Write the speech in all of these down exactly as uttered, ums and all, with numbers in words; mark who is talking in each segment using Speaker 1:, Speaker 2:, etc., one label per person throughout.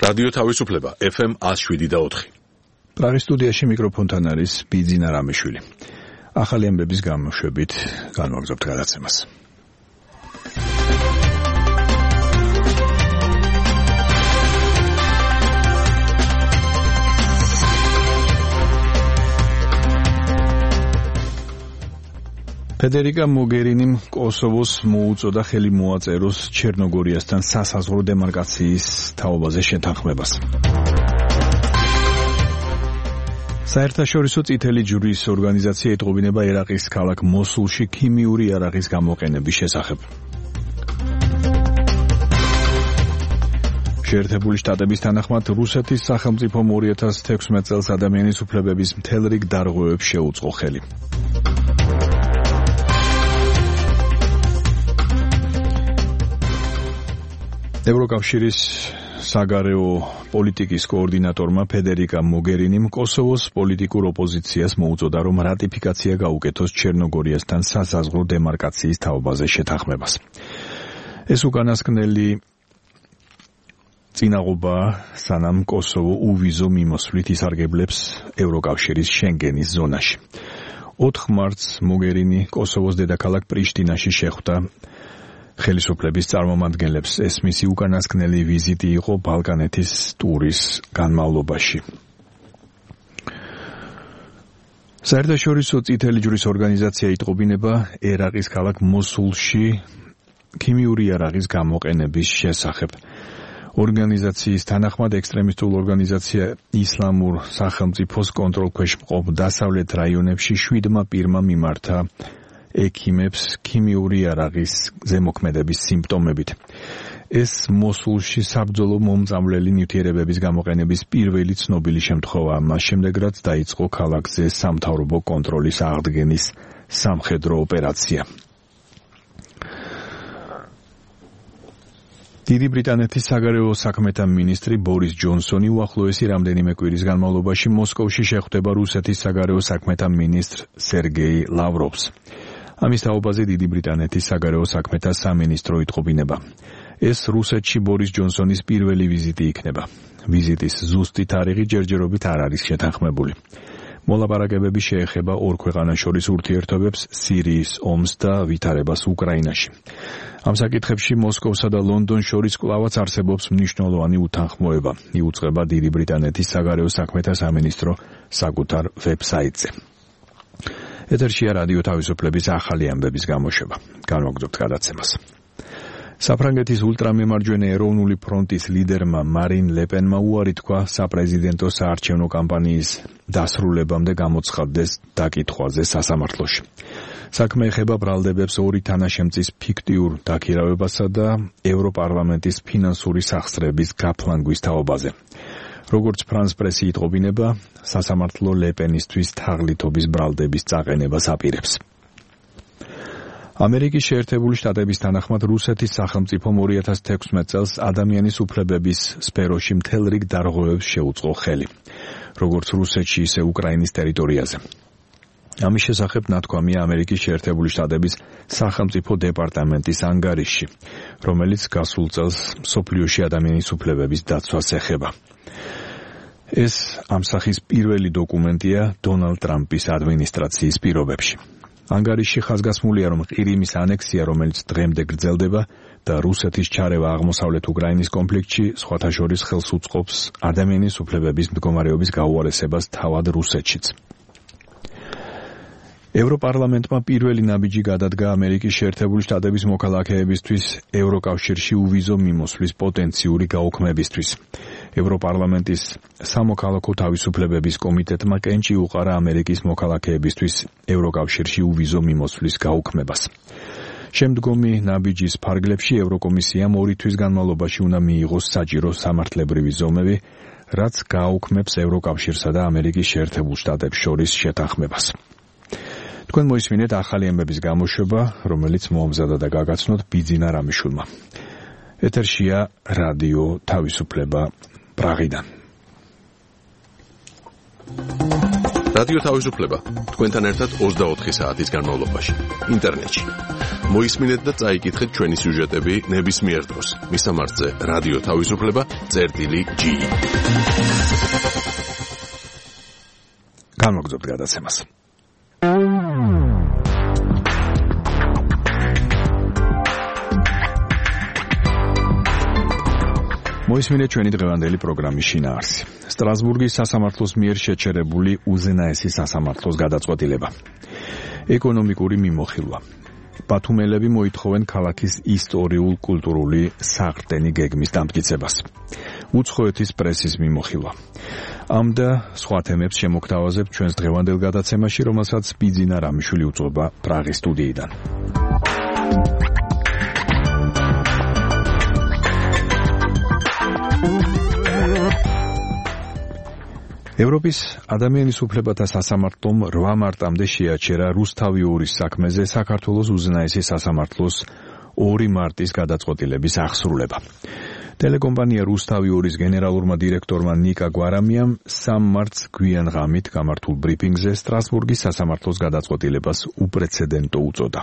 Speaker 1: რადიო თავისუფლება ეფ ემ one oh seven და four.
Speaker 2: პრაღის სტუდიაში მიკროფონთან არის ბიძინა რამიშვილი. ახალი ამბების გამოშვებით განვაგრძობთ გადაცემას. ფედერიკა მოგერინიმ კოსოვოს მოუწოდა ხელი მოაწეროს ჩერნოგორიასთან სასაზღვრო დემარკაციის თაობაზე შეთანხმებას. საერთაშორისო წითელი ჯვრის ორგანიზაცია ეტყობინება ერაყის ქალაქ მოსულში ქიმიური იარაღის გამოყენების შესახებ. შეერთებული შტატების თანახმად რუსეთის სახელმწიფომ two thousand sixteen წელს ადამიანის უფლებების მთელ რიგ დარღვევებს შეუწყო ხელი. ევროკავშირის საგარეო პოლიტიკის კოორდინატორმა ფედერიკა მოგერინიმ კოსოვოს პოლიტიკურ ოპოზიციას მოუწოდა, რომ რატიფიკაცია გაუკეთოს ჩერნოგორიასთან სასაზღვრო დემარკაციის თაობაზე შეთანხმებას. ეს უკანასკნელი წინაღობა, სანამ კოსოვო უვიზო მიმოსვლით ისარგებლებს ევროკავშირის შენგენის ზონაში. ოთხ მარტს მოგერინი კოსოვოს დედაქალაქ პრიშტინაში შეხვდა ხელისუფლების წარმომადგენლებს. ეს მისი უკანასკნელი ვიზიტი იყო ბალკანეთის ტურის განმავლობაში. საერთაშორისო წითელი ჯვრის ორგანიზაცია იტყობინება ერაყის ქალაქ მოსულში ქიმიური იარაღის გამოყენების შესახებ. ორგანიზაციის თანახმად ექსტრემისტულ ორგანიზაცია ისლამურ სახელმწიფოს კონტროლქვეშ მყოფ დასავლეთ რაიონებში შვიდმა პირმა მიმართა ექიმებს ქიმიური იარაღის ზემოქმედების სიმპტომებით. ეს მოსულში საბრძოლო მომწამლელი ნივთიერებების გამოყენების პირველი ცნობილი შემთხვევაა, მას შემდეგ რაც დაიწყო ქალაქზე სამთავრობო კონტროლის აღდგენის სამხედრო ოპერაცია. დიდი ბრიტანეთის საგარეო საქმეთა მინისტრი ბორის ჯონსონი უახლოესი რამდენიმე კვირის განმავლობაში მოსკოვში შეხვდება რუსეთის საგარეო საქმეთა მინისტრ სერგეი ლავროვს. ამის თაობაზე დიდი ბრიტანეთის საგარეო საქმეთა სამინისტრო იტყობინება. ეს რუსეთში ბორის ჯონსონის პირველი ვიზიტი იქნება. ვიზიტის ზუსტი თარიღი ჯერჯერობით არ არის შეთანხმებული. მოლაპარაკებები შეეხება ორ ქვეყანას შორის ურთიერთობებს, სირიის ომს და ვითარებას უკრაინაში. ამ საკითხებში მოსკოვსა და ლონდონს შორის კვლავაც არსებობს მნიშვნელოვანი უთანხმოება. იუწყება დიდი ბრიტანეთის საგარეო საქმეთა სამინისტრო საკუთარ ვებსაიტზე. ეთერშია რადიო თავისუფლების ახალი ამბების გამოშვება. განვაგრძობთ გადაცემას. საფრანგეთის ულტრამემარჯვენე ეროვნული ფრონტის ლიდერმა მარინ ლეპენმა უარი თქვა საპრეზიდენტო საარჩევნო კამპანიის დასრულებამდე გამოცხადდეს დაკითხვაზე სასამართლოში. საქმე ეხება ბრალდებებს ორი თანაშემწის ფიქტიურ დაქირავებასა და ევროპარლამენტის ფინანსური სახსრების გაფლანგვის თაობაზე. როგორც ფრანს პრესი იტყობინება, სასამართლო ლეპენისთვის თაღლითობის ბრალდების წაყენებას აპირებს. ამერიკის შეერთებული შტატების თანახმად რუსეთის სახელმწიფომ two thousand sixteen წელს ადამიანის უფლებების სფეროში მთელ რიგ დარღვევებს შეუწყო ხელი, როგორც რუსეთში, ისე უკრაინის ტერიტორიაზე. ამის შესახებ ნათქვამია ამერიკის შეერთებული შტატების სახელმწიფო დეპარტამენტის ანგარიშში, რომელიც გასულ წელს მსოფლიოში ადამიანის უფლებების დაცვას ეხება. ეს ამ სახის პირველი დოკუმენტია დონალდ ტრამპის ადმინისტრაციის პირობებში. ანგარიშში ხაზგასმულია, რომ ყირიმის ანექსია, რომელიც დღემდე გრძელდება და რუსეთის ჩარევა აღმოსავლეთ უკრაინის კონფლიქტში, სხვათა შორის ხელს უწყობს ადამიანის უფლებების მდგომარეობის გაუარესებას თავად რუსეთშიც. ევროპარლამენტმა პირველი ნაბიჯი გადადგა ამერიკის შეერთებული შტატების მოქალაქეებისთვის ევროკავშირში უვიზო მიმოსვლის პოტენციური გაუქმებისთვის. ევროპარლამენტის სამოქალაქო თავისუფლებების კომიტეტმა კენჭი უყარა ამერიკის მოქალაქეებისთვის ევროკავშირში უვიზო მიმოსვლის გაუქმებას. შემდგომი ნაბიჯის ფარგლებში ევროკომისიამ ორი თვის განმავლობაში უნდა მიიღოს საჭირო სამართლებრივი ზომები, რაც გააუქმებს ევროკავშირსა და ამერიკის შეერთებულ შტატებს შორის შეთანხმებას. თქვენ მოისმინეთ ახალი ამბების გამოშვება, რომელიც მოამზადა და გაგაცნოთ ბიძინა რამიშვილმა. ეთერშია რადიო თავისუფლება პრაღიდან.
Speaker 1: რადიო თავისუფლება თქვენთან ერთად ოცდაოთხი საათის განმავლობაში ინტერნეტში. მოისმინეთ და წაიკითხეთ ჩვენი სიუჟეტები ნებისმიერ დროს. მისამართზე რადიო თავისუფლება წერტილი ჯი.
Speaker 2: განმოგრძობთ გადაცემას. მოისმინეთ ჩვენი დღევანდელი პროგრამის შინაარსი. სტრასბურგის სასამართლოს მიერ შეჩერებული უზენაესი სასამართლოს გადაწყვეტილება. ეკონომიკური მიმოხილვა. ბათუმელები მოითხოვენ ქალაქის ისტორიულ-კულტურული საყრდენი გეგმის დამტკიცებას. უცხოეთის პრესის მიმოხილვა. ამ და სხვა თემებს შემოგთავაზებ ჩვენს დღევანდელ გადაცემაში, რომელსაც ბიძინა რამიშვილი უძღვება პრაღის სტუდიიდან. ევროპის ადამიანის უფლებათა სასამართლომ რვა მარტამდე შეაჩერა რუსთავიურის საქმეზე საქართველოს უზენაესი სასამართლოს ორი მარტის გადაწყვეტილების აღსრულება. ტელეკომპანია რუსთავიურის გენერალურმა დირექტორმა ნიკა გვარამიამ სამ მარტს გვიან ღამით გამართულ ბრიფინგზე სტრასბურგის სასამართლოს გადაწყვეტილებას უპრეცედენტო უწოდა.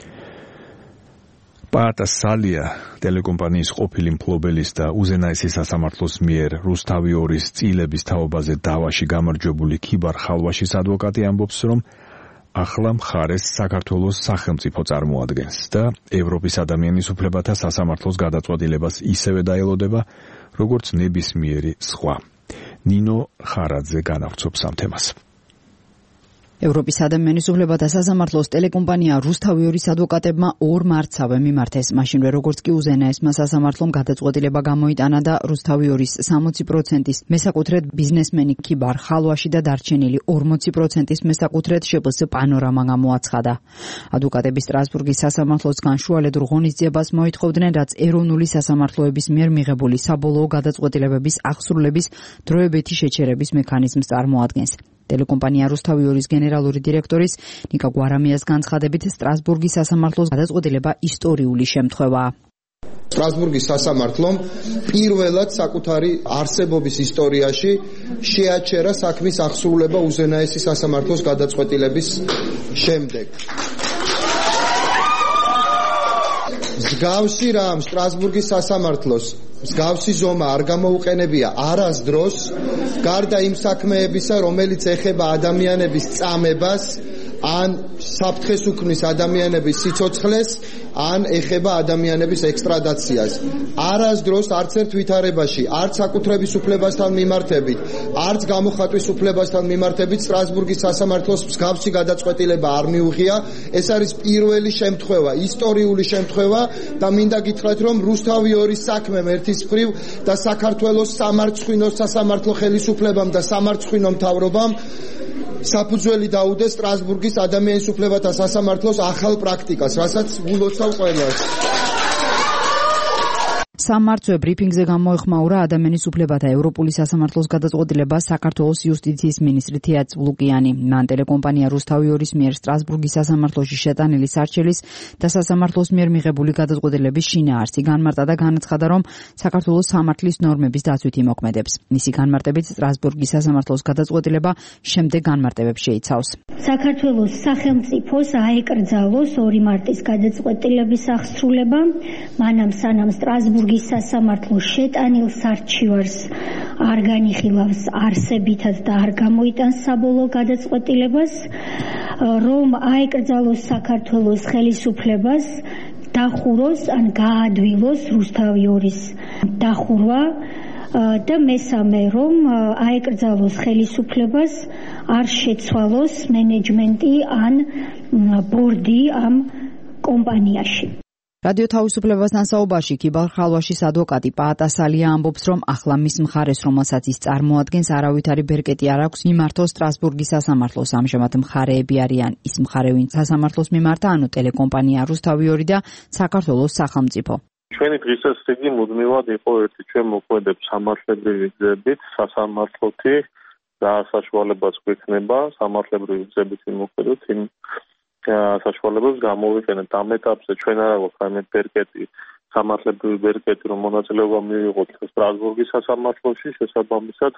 Speaker 2: პაატა სალია ტელეკომპანიის ყოფილი მფლობელის და უზენაესი სასამართლოს მიერ რუსთავიურის წილების თაობაზე დავაში გამარჯვებული ქიბარ ხალვაშის ადვოკატი ამბობს, რომ ახლა მხარეს საქართველოს სახელმწიფო წარმოადგენს და ევროპის ადამიანის უფლებათა სასამართლოს გადაწყვეტილებას ისევე დაელოდება, როგორც ნებისმიერი სხვა. ნინო ხარაძე განავრცობს ამ თემას.
Speaker 3: ევროპის ადამიანის უფლებათა სასამართლოს ტელეკომპანია რუსთავიურის ადვოკატებმა ორ მარტსავე მიმართეს, მაშინვე როგორც კი უზენაესმა სასამართლომ გადაწყვეტილება გამოიტანა და რუსთავიურის სამოცი პროცენტის მესაკუთრედ ბიზნესმენი ქიბარ ხალვაში და დარჩენილი ორმოცი პროცენტის მესაკუთრედ შპს პანორამა გამოაცხადა. ადვოკატები სტრასბურგის სასამართლოს განშუალედურ ღონისძიებას მოითხოვდნენ, რაც ეროვნული სასამართლოების მიერ მიღებული საბოლოო გადაწყვეტილებების აღსრულების დროებითი შეჩერების მექანიზმს წარმოადგენს. ტელეკომპანია რუსთავიურის გენერალური დირექტორის ნიკა გვარამიას განცხადებით, სტრასბურგის სასამართლოს გადაწყვეტილება ისტორიული შემთხვევაა.
Speaker 4: სტრასბურგის სასამართლომ პირველად საკუთარი არსებობის ისტორიაში შეაჩერა საქმის აღსრულება უზენაესი სასამართლოს გადაწყვეტილების შემდეგ. მსგავსი რამ სტრასბურგის სასამართლოს მსგავსი ზომა არ გამოუყენებია არასდროს, გარდა იმ საქმეებისა, რომელიც ეხება ადამიანების წამებას, ან საფრთხეს უქმნის ადამიანების სიცოცხლეს, ან ეხება ადამიანების ექსტრადაციას. არასდროს არც ერთ ვითარებაში, არც საკუთრების უფლებასთან მიმართებით, არც გამოხატვის უფლებასთან მიმართებით სტრასბურგის სასამართლოს მსგავსი გადაწყვეტილება არ მიუღია. ეს არის პირველი შემთხვევა, ისტორიული შემთხვევა და მინდა გითხრათ, რომ რუსთავიურის საქმემ ერთის მხრივ და საქართველოს სამარცხვინო სასამართლო ხელისუფლებამ და სამარცხვინო მთავრობამ საფუძველი დაუდეს სტრასბურგის ადამიანის უფლებათა სასამართლოს ახალ პრაქტიკას, რასაც გულოცავ ყველას.
Speaker 3: სამმარტზე ბრიფინგზე გამოეხმაურა ადამიანის უფლებათა ევროპული სასამართლოს გადაწყვეტილება საქართველოს იუსტიციის მინისტრი თეაც ლუკიანი. მან ტელეკომპანია რუსთავიურის მიერ სტრასბურგის სასამართლოში შეტანილი სარჩელის და სასამართლოს მიერ მიღებული გადაწყვეტილების შინაარსი განმარტა და განაცხადა, რომ საქართველოს სამართლის ნორმების დაცვით იმოქმედებს. მისი განმარტებით სტრასბურგის სასამართლოს გადაწყვეტილება შემდეგ განმარტებებს შეიცავს.
Speaker 5: საქართველოს სახელმწიფოს აეკრძალოს ორი მარტის გადაწყვეტილების აღსრულება, მანამ სანამ სტრასბურგის სასამართლოს შეტანილ სარჩივარს არ განიხილავს არსებითად და არ გამოიტანს საბოლოო გადაწყვეტილებას, რომ აეკრძალოს საქართველოს ხელისუფლებას დახუროს ან გაადვილოს რუსთავიურის დახურვა და მესამე, რომ აეკრძალოს ხელისუფლებას არ შეცვალოს მენეჯმენტი ან ბორდი ამ კომპანიაში.
Speaker 3: რადიო თავისუფლებასთან საუბარში ქიბარ ხალვაშის ადვოკატი პაატა სალია ამბობს, რომ ახლა მის მხარეს, რომელსაც ის წარმოადგენს, არავითარი ბერკეტი არ აქვს მიმართოს სტრასბურგის სასამართლოს. ამჟამად მხარეები არიან ის მხარე, ვინც სასამართლოს მიმართა, ანუ ტელეკომპანია რუსთავიური და საქართველოს სახელმწიფო.
Speaker 6: ჩვენი დღესასწაული მუდმივად იყო ერთი, ჩვენ მოქმედებს სამართლებრივი გზებით, სასამართლოთი და საშუალებაც გვექნება სამართლებრივი გზებით იმოქმედოთ იმ საშუალებებს გამოვიყენეთ. ამ ეტაპზე ჩვენ არ აქვს ამეთ ბერკეტი, სამართლებრივი ბერკეტი, რომ მონაწილეობა მივიღოთ სტრასბურგის სასამართლოში, შესაბამისად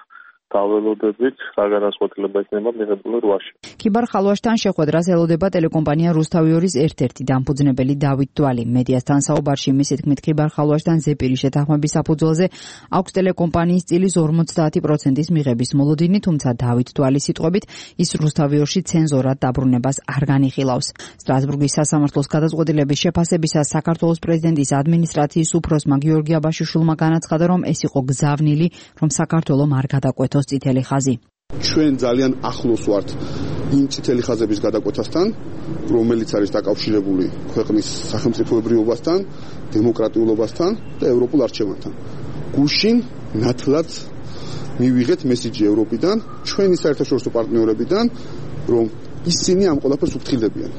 Speaker 6: დაველოდებით რა განსხვავება იქნება მიღებული რვაში.
Speaker 3: ქიბარ ხალვაშთან შეხვედრას ელოდება ტელეკომპანია რუსთავი ორის ერთ-ერთი დამფუძნებელი დავით თვალი. მედიასთან საუბარში მისი თქმით ქიბარ ხალვაშთან ზეპირი შეთანხმების საფუძველზე აქვს ტელეკომპანიის წილის ორმოცდაათი პროცენტის მიღების მოლოდინი, თუმცა დავით თვალის სიტყვებით ის რუსთავი ორში ცენზორად დაბრუნებას არ განიხილავს. სტრასბურგის სასამართლოს გადაწყვეტილების შეფასებისას საქართველოს პრეზიდენტის ადმინისტრაციის უფროსმა გიორგი აბაშიშვილმა განაცხადა, რომ ეს იყო გზავნილი, რომ საქართველოს არ გადაკვეთოს წითელი ხაზი.
Speaker 7: ჩვენ ძალიან ახლოს ვართ იმ წითელი ხაზების გადაკვეთასთან, რომელიც არის დაკავშირებული ქვეყნის სახელმწიფოებრიობასთან, დემოკრატიულობასთან და ევროპულ არჩევანთან. გუშინ ნათლად მივიღეთ მესიჯი ევროპიდან, ჩვენი საერთაშორისო პარტნიორებიდან, რომ ისინი ამ ყველაფერს უფრთხილებიან.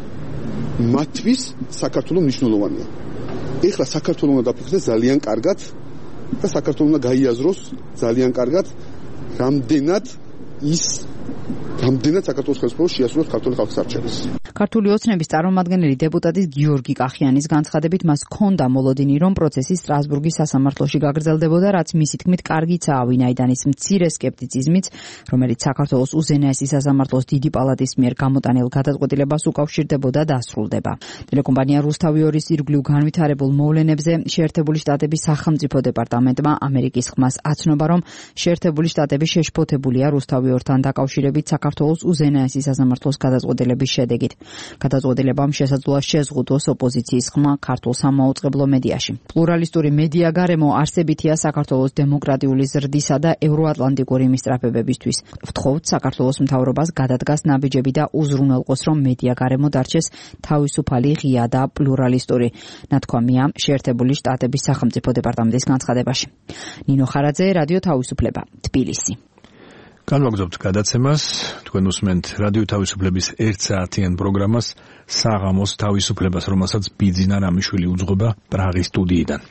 Speaker 7: მათთვის საქართველოს მნიშვნელოვანია. ეხლა საქართველოს უნდა დაფიქრდეს ძალიან კარგად და საქართველოს უნდა გაიაზროს ძალიან კარგად, რამდენად ის რამდენად საქართველოს ხელისუფლებას შეასრულებს ქართული ხალხის არჩევანს.
Speaker 3: ქართული ოცნების წარმომადგენელი დეპუტატის გიორგი კახიანის განცხადებით მას ჰქონდა მოლოდინი, რომ პროცესი სტრასბურგის სასამართლოში გაგრძელდებოდა, რაც მისი თქმით კარგიცაა, ვინაიდან ის მცირე სკეპტიციზმით, რომელიც საქართველოს უზენაესი სასამართლოს დიდი პალატის მიერ გამოტანილ გადაწყვეტილებას უკავშირდებოდა, დასრულდება. ტელეკომპანია რუსთავი ორის ირგვლივ განვითარებულ მოვლენებზე შეერთებული შტატების სახელმწიფო დეპარტამენტმა ამერიკის ხმას აცნობა, რომ შეერთებული შტატები შეშფოთებულია რუსთავი ორთან დაკავშირებით საქართველოს უზენაესი სასამართლოს გადაწყვეტილების შედეგით. გადაწყვეტილებამ შესაძლოა შეზღუდოს ოპოზიციის ხმა ქართულ სამაუწყებლო მედიაში. პლურალისტური მედია გარემო არსებითია საქართველოს დემოკრატიული ზრდისა და ევროატლანტიკური მისწრაფებებისთვის. ვთხოვთ საქართველოს მთავრობას გადადგას ნაბიჯები და უზრუნველყოს, რომ მედია გარემო დარჩეს თავისუფალი, ღია და პლურალისტური. ნათქვამია შეერთებული შტატების სახელმწიფო დეპარტამენტის განცხადებაში. ნინო ხარაძე, რადიო თავისუფლება, თბილისი.
Speaker 2: განვაგრძობთ გადაცემას, თქვენ უსმენთ რადიო თავისუფლების ერთ საათიან პროგრამას საღამოს თავისუფლებას, რომელსაც ბიძინა რამიშვილი უძღვება პრაღის სტუდიიდან.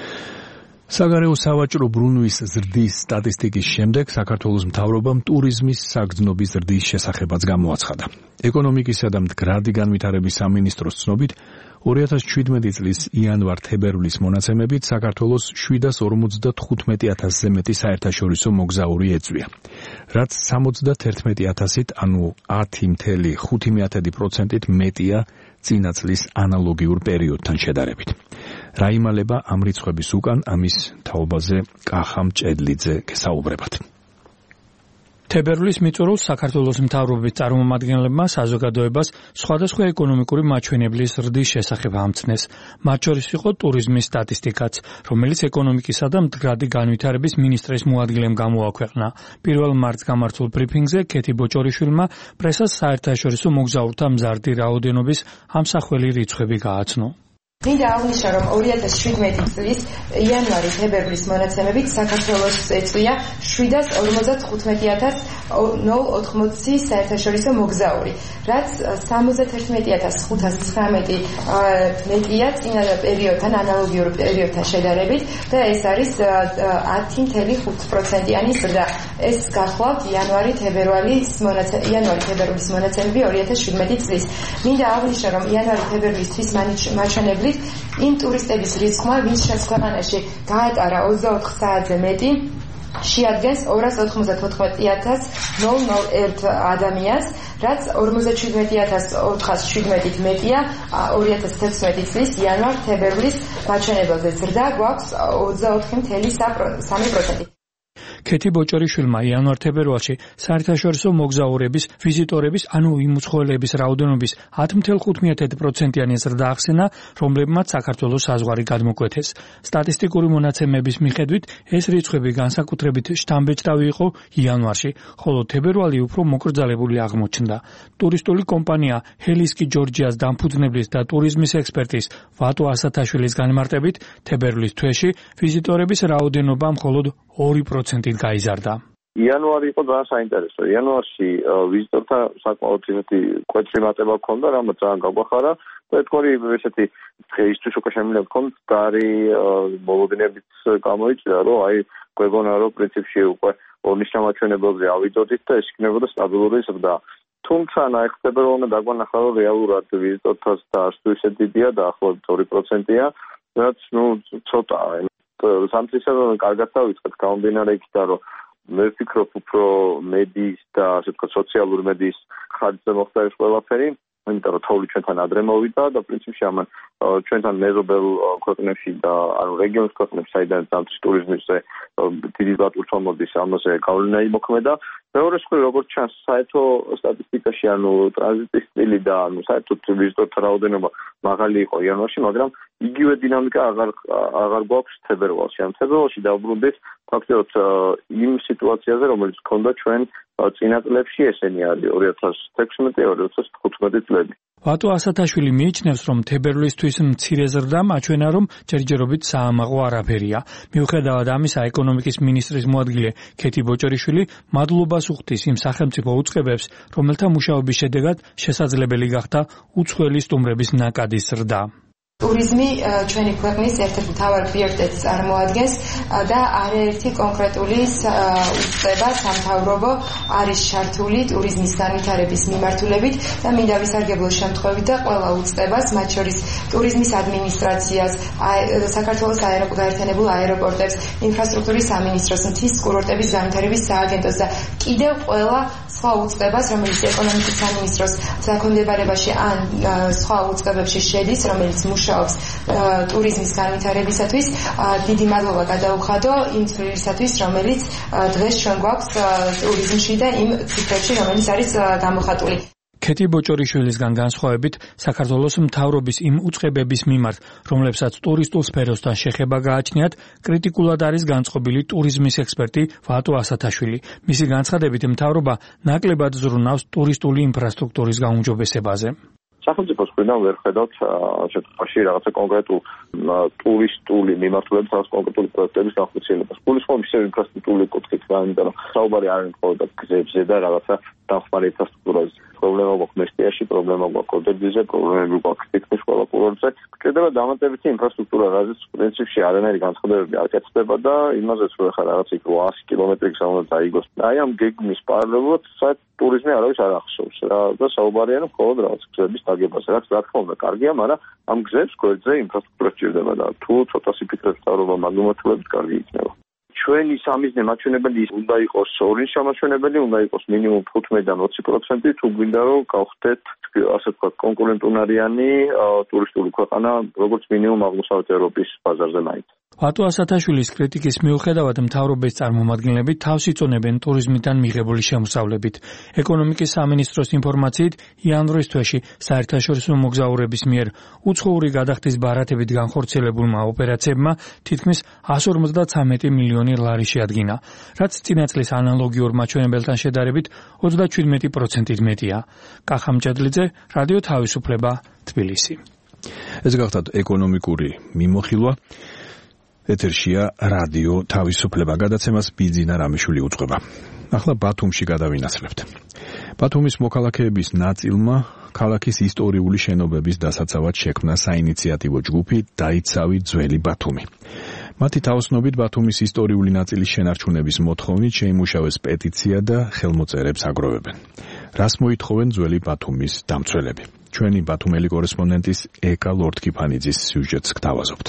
Speaker 2: საგარეო სავაჭრო ბრუნვის ზრდის სტატისტიკის შემდეგ საქართველოს მთავრობამ ტურიზმის საგრძნობის ზრდის შესახებაც გამოაცხადა. ეკონომიკისა და მდგრადი განვითარების სამინისტროს ცნობით ორი ათას შვიდმეტი წლის იანვარ-თებერვლის მონაცემებით საქართველოს შვიდას ორმოცდათხუთმეტი ათასზე მეტი საერთაშორისო მოგზაური ეწვია, რაც სამოცდათერთმეტი ათასით, ანუ ათი კoma ხუთი პროცენტით მეტია წინა წლის ანალოგიურ პერიოდთან შედარებით. რა იმალება ამ რიცხვების უკან, ამის თაობაზე კახა მჭედლიძე გესაუბრებათ.
Speaker 8: თებერვლის მიწურულს საქართველოს მთავრობის წარმომადგენლებმა საზოგადოებას სხვადასხვა ეკონომიკური მაჩვენებლის ზრდის შესახებ ამცნეს. მათ შორის იყო ტურიზმის სტატისტიკაც, რომელიც ეკონომიკისა და მდგრადი განვითარების მინისტრის მოადგილემ გამოაქვეყნა. პირველ მარტს გამართულ ბრიფინგზე ქეთი ბოჭორიშვილმა პრესას საერთაშორისო მოგზაურთა მზარდი რაოდენობის ამსახველი რიცხვები გააცნო.
Speaker 9: მინდა აღნიშნო, რომ ორი ათას შვიდმეტი წლის იანვარი-თებერვლის მონაცემებით საქართველოს ეწვია შვიდას ორმოცდათხუთმეტი ათას ნულ ოთხმოცი საერთაშორისო მოგზაური, რაც სამოცდათერთმეტი ათას ხუთას ცხრამეტი მეტია წინა პერიოდთან, ანალოგიურ პერიოდთან შედარებით და ეს არის ათი კoma ხუთი პროცენტიანი ზრდა. ეს გახლავთ იანვარი-თებერვლის მონაცემები, იანვარი-თებერვლის მონაცემები ორი ათას შვიდმეტი წლის. მინდა აღნიშნო, რომ იანვარი-თებერვლისთვის მაჩვენებლით იმ ტურისტების რიცხვმა, ვინც ჩვენს ქვეყანაში გაატარა ოცდაოთხ საათზე მეტი, შეადგენს ორას ოთხმოცდათოთხმეტი ათას ნული ერთი ადამიანს, რაც ორმოცდაშვიდმეტი ათას ოთხას შვიდმეტით მეტია ორი ათას თექვსმეტი წლის იანვარ-თებერვლის მაჩვენებელზე. ზრდა გვაქვს ოცდაოთხი კoma სამი პროცენტი.
Speaker 8: ქეთი ბოჭორიშვილმა იანვარ-თებერვალში საერთაშორისო მოგზაურების, ვიზიტორების, ანუ იმუცხოველების რაოდენობის ათი კoma ხუთი პროცენტიანი ზრდა ახსენა, რომლებმაც საქართველოს საზღვარი გადმოკვეთეს. სტატისტიკური მონაცემების მიხედვით ეს რიცხვები განსაკუთრებით შთამბეჭდავი იყო იანვარში, ხოლო თებერვალი უფრო მოკრძალებული აღმოჩნდა. ტურისტული კომპანია ჰელისკი ჯორჯიას დამფუძნებლის და ტურიზმის ექსპერტის ვატო ასათაშვილის განმარტებით, თებერვლის თვეში ვიზიტორების რაოდენობა მხოლოდ ორი პროცენტით გაიზარდა.
Speaker 6: იანვარი იყო ძალიან საინტერესო. იანვარში ვიზიტორთა საკმაოდ ისეთი კვეთრი მატება ჰქონდა, რამაც ძალიან გაგვახარა და თქვი ესეთი დღეისთვის უკვე შემიძლია ვთქვათ, დარი მოლოდინებით გამოიწვია, რომ აი გვეგონა რომ პრინციპში უკვე ორმის ჩამოჩვენებებზე ავიდოდით და ეს იქნებოდა სტაბილური ზრდა. თუმცა ნახდება რომ უნდა დაგვანახა რომ რეალურად ვიზიტორთა ზრდა თუ ისე დიდია და ახლობით ორი პროცენტია, რაც ნუ ცოტაა. სამწისებენ კარგად დავიწყეთ გამომდინარე იქიდან რომ მე ვფიქრობ, უფრო მედიის და ასე ვთქვათ სოციალური მედიის ხარჯზე მოხდა ეს ყველაფერი. იმიტომ რომ თოვლი ჩვენთან ადრე მოვიდა და პრინციპში ამან ჩვენთან მეზობელ ქვეყნებში და ანუ რეგიონის ქვეყნებში საიდან ზამთრის ტურიზმზე დიდი ლატურთვა მოდის ამაზე გავლენა იმოქმედა. მეორე მხრივ როგორც ჩანს საერთო სტატისტიკაში ანუ ტრანზიტის სტილი და ანუ საერთოდ ვიზიტორთა რაოდენობა მაღალი იყო იანვარში, მაგრამ იგივე დინამიკა აღარ აღარ გვაქვს თებერვალში. ამ თებერვალში დავბრუნდით ფაქტობრივად იმ სიტუაციაზე, რომელიც ჰქონდა ჩვენ წინა წლებში, ესენი არის ორი ათას თექვსმეტი ორი ათას თხუთმეტი წლები.
Speaker 8: ვატო ასათაშვილი მიიჩნევს, რომ თებერვლისთვის მცირე ზრდა მაჩვენა, რომ ჯერჯერობით საამაყო არაფერია. მიუხედავად ამისა, ეკონომიკის მინისტრის მოადგილე ქეთი ბოჭორიშვილი მადლობას უხდის იმ სახელმწიფო უწყებებს, რომელთა მუშაობის შედეგად შესაძლებელი გახდა უცხოელი სტუმრების ნაკადის ზრდა.
Speaker 9: ტურიზმი ჩვენი ქვეყნის ერთ-ერთ მთავარ პრიორიტეტს წარმოადგენს და არაერთი კონკრეტული უწყება სამთავრობო არის ჩართული ტურიზმის განვითარების მიმართულებით და მინდა ვისარგებლო შემთხვევით და ყველა უწყებას, მათ შორის ტურიზმის ადმინისტრაციას, საქართველოს გაერთიანებულ აეროპორტებს, ინფრასტრუქტურის სამინისტროს, მთის კურორტების განვითარების სააგენტოს და კიდევ ყველა სხვა უწყებას, რომელიც ეკონომიკის სამინისტროს დაქვემდებარებაში ან სხვა უწყებებში შედის, რომელიც მუშაობს ტურიზმის განვითარებისათვის. დიდი მადლობა გადაუხადო იმ წვლილისათვის, რომელიც დღეს ჩვენ გვაქვს ტურიზმში და იმ ციფრებში, რომელიც არის გამოხატული.
Speaker 8: ქეთი ბოჭორიშვილისგან განსხვავებით, საქართველოს მთავრობის იმ უწყებების მიმართ, რომლებსაც ტურისტულ სფეროსთან შეხება გააჩნიათ, კრიტიკულად არის განწყობილი ტურიზმის ექსპერტი ვატო ასათაშვილი. მისი განცხადებით, მთავრობა ნაკლებად ზრუნავს ტურისტული ინფრასტრუქტურის გაუმჯობესებაზე.
Speaker 6: სახელმწიფოს მხრიდან ვერ ხედავთ შემთხვევაში რაღაცა კონკრეტულ ტურისტული მიმართულებით რაღაც კონკრეტული პროექტების განხორციელებას. გულისხმობ ისევ ინფრასტრუქტურული კუთხით, იმიტომ რომ საუბარი არ არის მხოლოდ გზებზე და რაღაცა დამხმარე ინფრასტრუქტურაზე. პრობლემა გვაქვს მესტიაში, პრობლემა გვაქვს ოდერგიზზე, პრობლემები გვაქვს თითქმის ყველა კურორტზე. გჭირდება დამატებითი ინფრასტრუქტურა, რაზეც პრინციპში არანაირი განცხადებები არ კეთდება და იმაზეც რომ ახლა რაღაც იქ ას კილომეტრი გზა უნდა დაიგოს. აი ამ გეგმის პარალელურად საერთოდ ტურიზმი არავის არ ახსოვს რა და საუბარია რომ მხოლოდ რაღაც გზების დაგებაზე, რაც რა თქმა უნდა კარგია, მაგრამ ამ გზებს გვერდზე ინფრასტრუქტურა სჭირდება და თუ ცოტა სიფიქრეს მთავრობა მაგნუმათულებით კარგი იქნება. ჩვენი სამიზნე მაჩვენებელი უნდა იყოს ორი შემაჩვენებელი, უნდა იყოს მინიმუმ თხუთმეტიდან ოცი პროცენტი, თუ გვინდა რომ გავხდეთ ასე ვთქვათ კონკურენტუნარიანი ტურისტული ქვეყანა, როგორც მინიმუმ აღმოსავლეთ ევროპის ბაზარზე მაინც.
Speaker 8: ვატო ასათაშვილის კრიტიკის მიუხედავად მთავრობის წარმომადგენლები თავს იწონებენ ტურიზმიდან მიღებული შემოსავლებით. ეკონომიკის სამინისტროს ინფორმაციით, იანვრის თვეში საერთაშორისო მოგზაურების მიერ უცხოური გადახდის ბარათებით განხორციელებულმა ოპერაციებმა თითქმის εκατს ორმოცდათვრამეტი მილიონი ლარი შეადგინა, რაც წინა წლის ანალოგიურ მაჩვენებელთან შედარებით ოცდაჩვიდმეტი პროცენტით მეტია. კახამჭედლიძე, რადიო თავისუფლება, თბილისი.
Speaker 2: ეს გახდათ ეკონომიკური მიმოხილვა. ეთერშია რადიო თავისუფლება, გადაცემას ბიძინა რამიშვილი უწყება. ახლა ბათუმში გადავინაცვლებთ. ბათუმის მოქალაქეების ნაწილმა ქალაქის ისტორიული შენობების დასაცავად შექმნა საინიციატივო ჯგუფი დაიცავი ძველი ბათუმი. მათი თაოსნობით ბათუმის ისტორიული ნაწილის შენარჩუნების მოთხოვნით შეიმუშავეს პეტიცია და ხელმოწერებს აგროვებენ. რას მოითხოვენ ძველი ბათუმის დამცველები? ჩვენი ბათუმელი კორესპონდენტის ეკა ლორდკიფანიძის სიუჟეტს გთავაზობთ.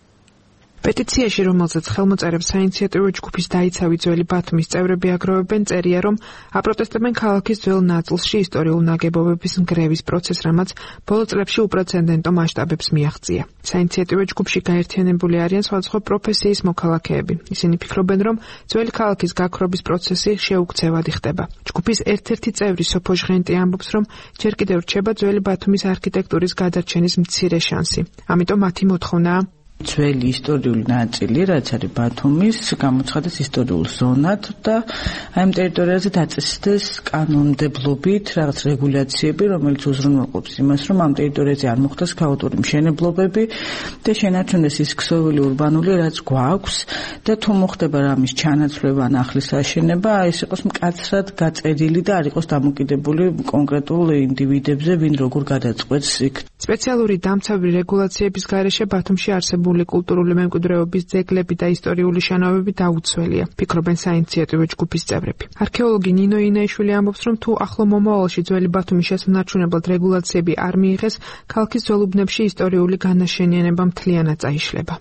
Speaker 10: პეტიციაში, რომელზეც ხელმოწერებს საინიციატივო ჯგუფის დაიცავი ძველი ბათუმის წევრები აგროვებენ, წერია, რომ აპროტესტებენ ქალაქის ძველ ნაწილში ისტორიულ ნაგებობების ნგრევის პროცესს, რამაც ბოლო წლებში უპრეცედენტო მასშტაბებს მიაღწია. საინიციატივო ჯგუფში გაერთიანებული არიან სხვადასხვა პროფესიის მოქალაქეები. ისინი ფიქრობენ, რომ ძველი ქალაქის გაქრობის პროცესი შეუქცევადი ხდება. ჯგუფის ერთ-ერთი წევრი სოფო ჟღენტი ამბობს, რომ ჯერ კიდევ რჩება ძველი ბათუმის არქიტექტურის გადარჩენის მცირე შანსი. ამიტომ მათი მოთხოვნაა
Speaker 11: ძველი ისტორიული ნაწილი, რაც არის ბათუმის, გამოცხადეს ისტორიულ ზონად და აი ამ ტერიტორიაზე დაწესდეს კანონმდებლობით რაღაც რეგულაციები, რომელიც უზრუნველყოფს იმას, რომ ამ ტერიტორიაზე არ მოხდეს ქაოტური მშენებლობები და შენარჩუნდეს ის ქსოვილი ურბანული, რაც გვაქვს და თუ მოხდება რამის ჩანაცვლება ან ახლის აშენება, აი ეს იყოს მკაცრად გაწერილი და არ იყოს დამოკიდებული კონკრეტულ ინდივიდებზე, ვინ როგორ გადაწყვეტს იქ.
Speaker 10: სპეციალური დამცავი რეგულაციების გარეშე ბათუმში არსებობს კულტურული მემკვიდრეობის ძეგლები და ისტორიული შენობები დაუცველია, ფიქრობენ საინიციატივო ჯგუფის წევრები. არქეოლოგი ნინო ინაიშვილი ამბობს, რომ თუ ახლო მომავალში ძველი ბათუმის შესანარჩუნებლად რეგულაციები არ მიიღეს, ქალაქის ძველ უბნებში ისტორიული განაშენიანება მთლიანად წაიშლება.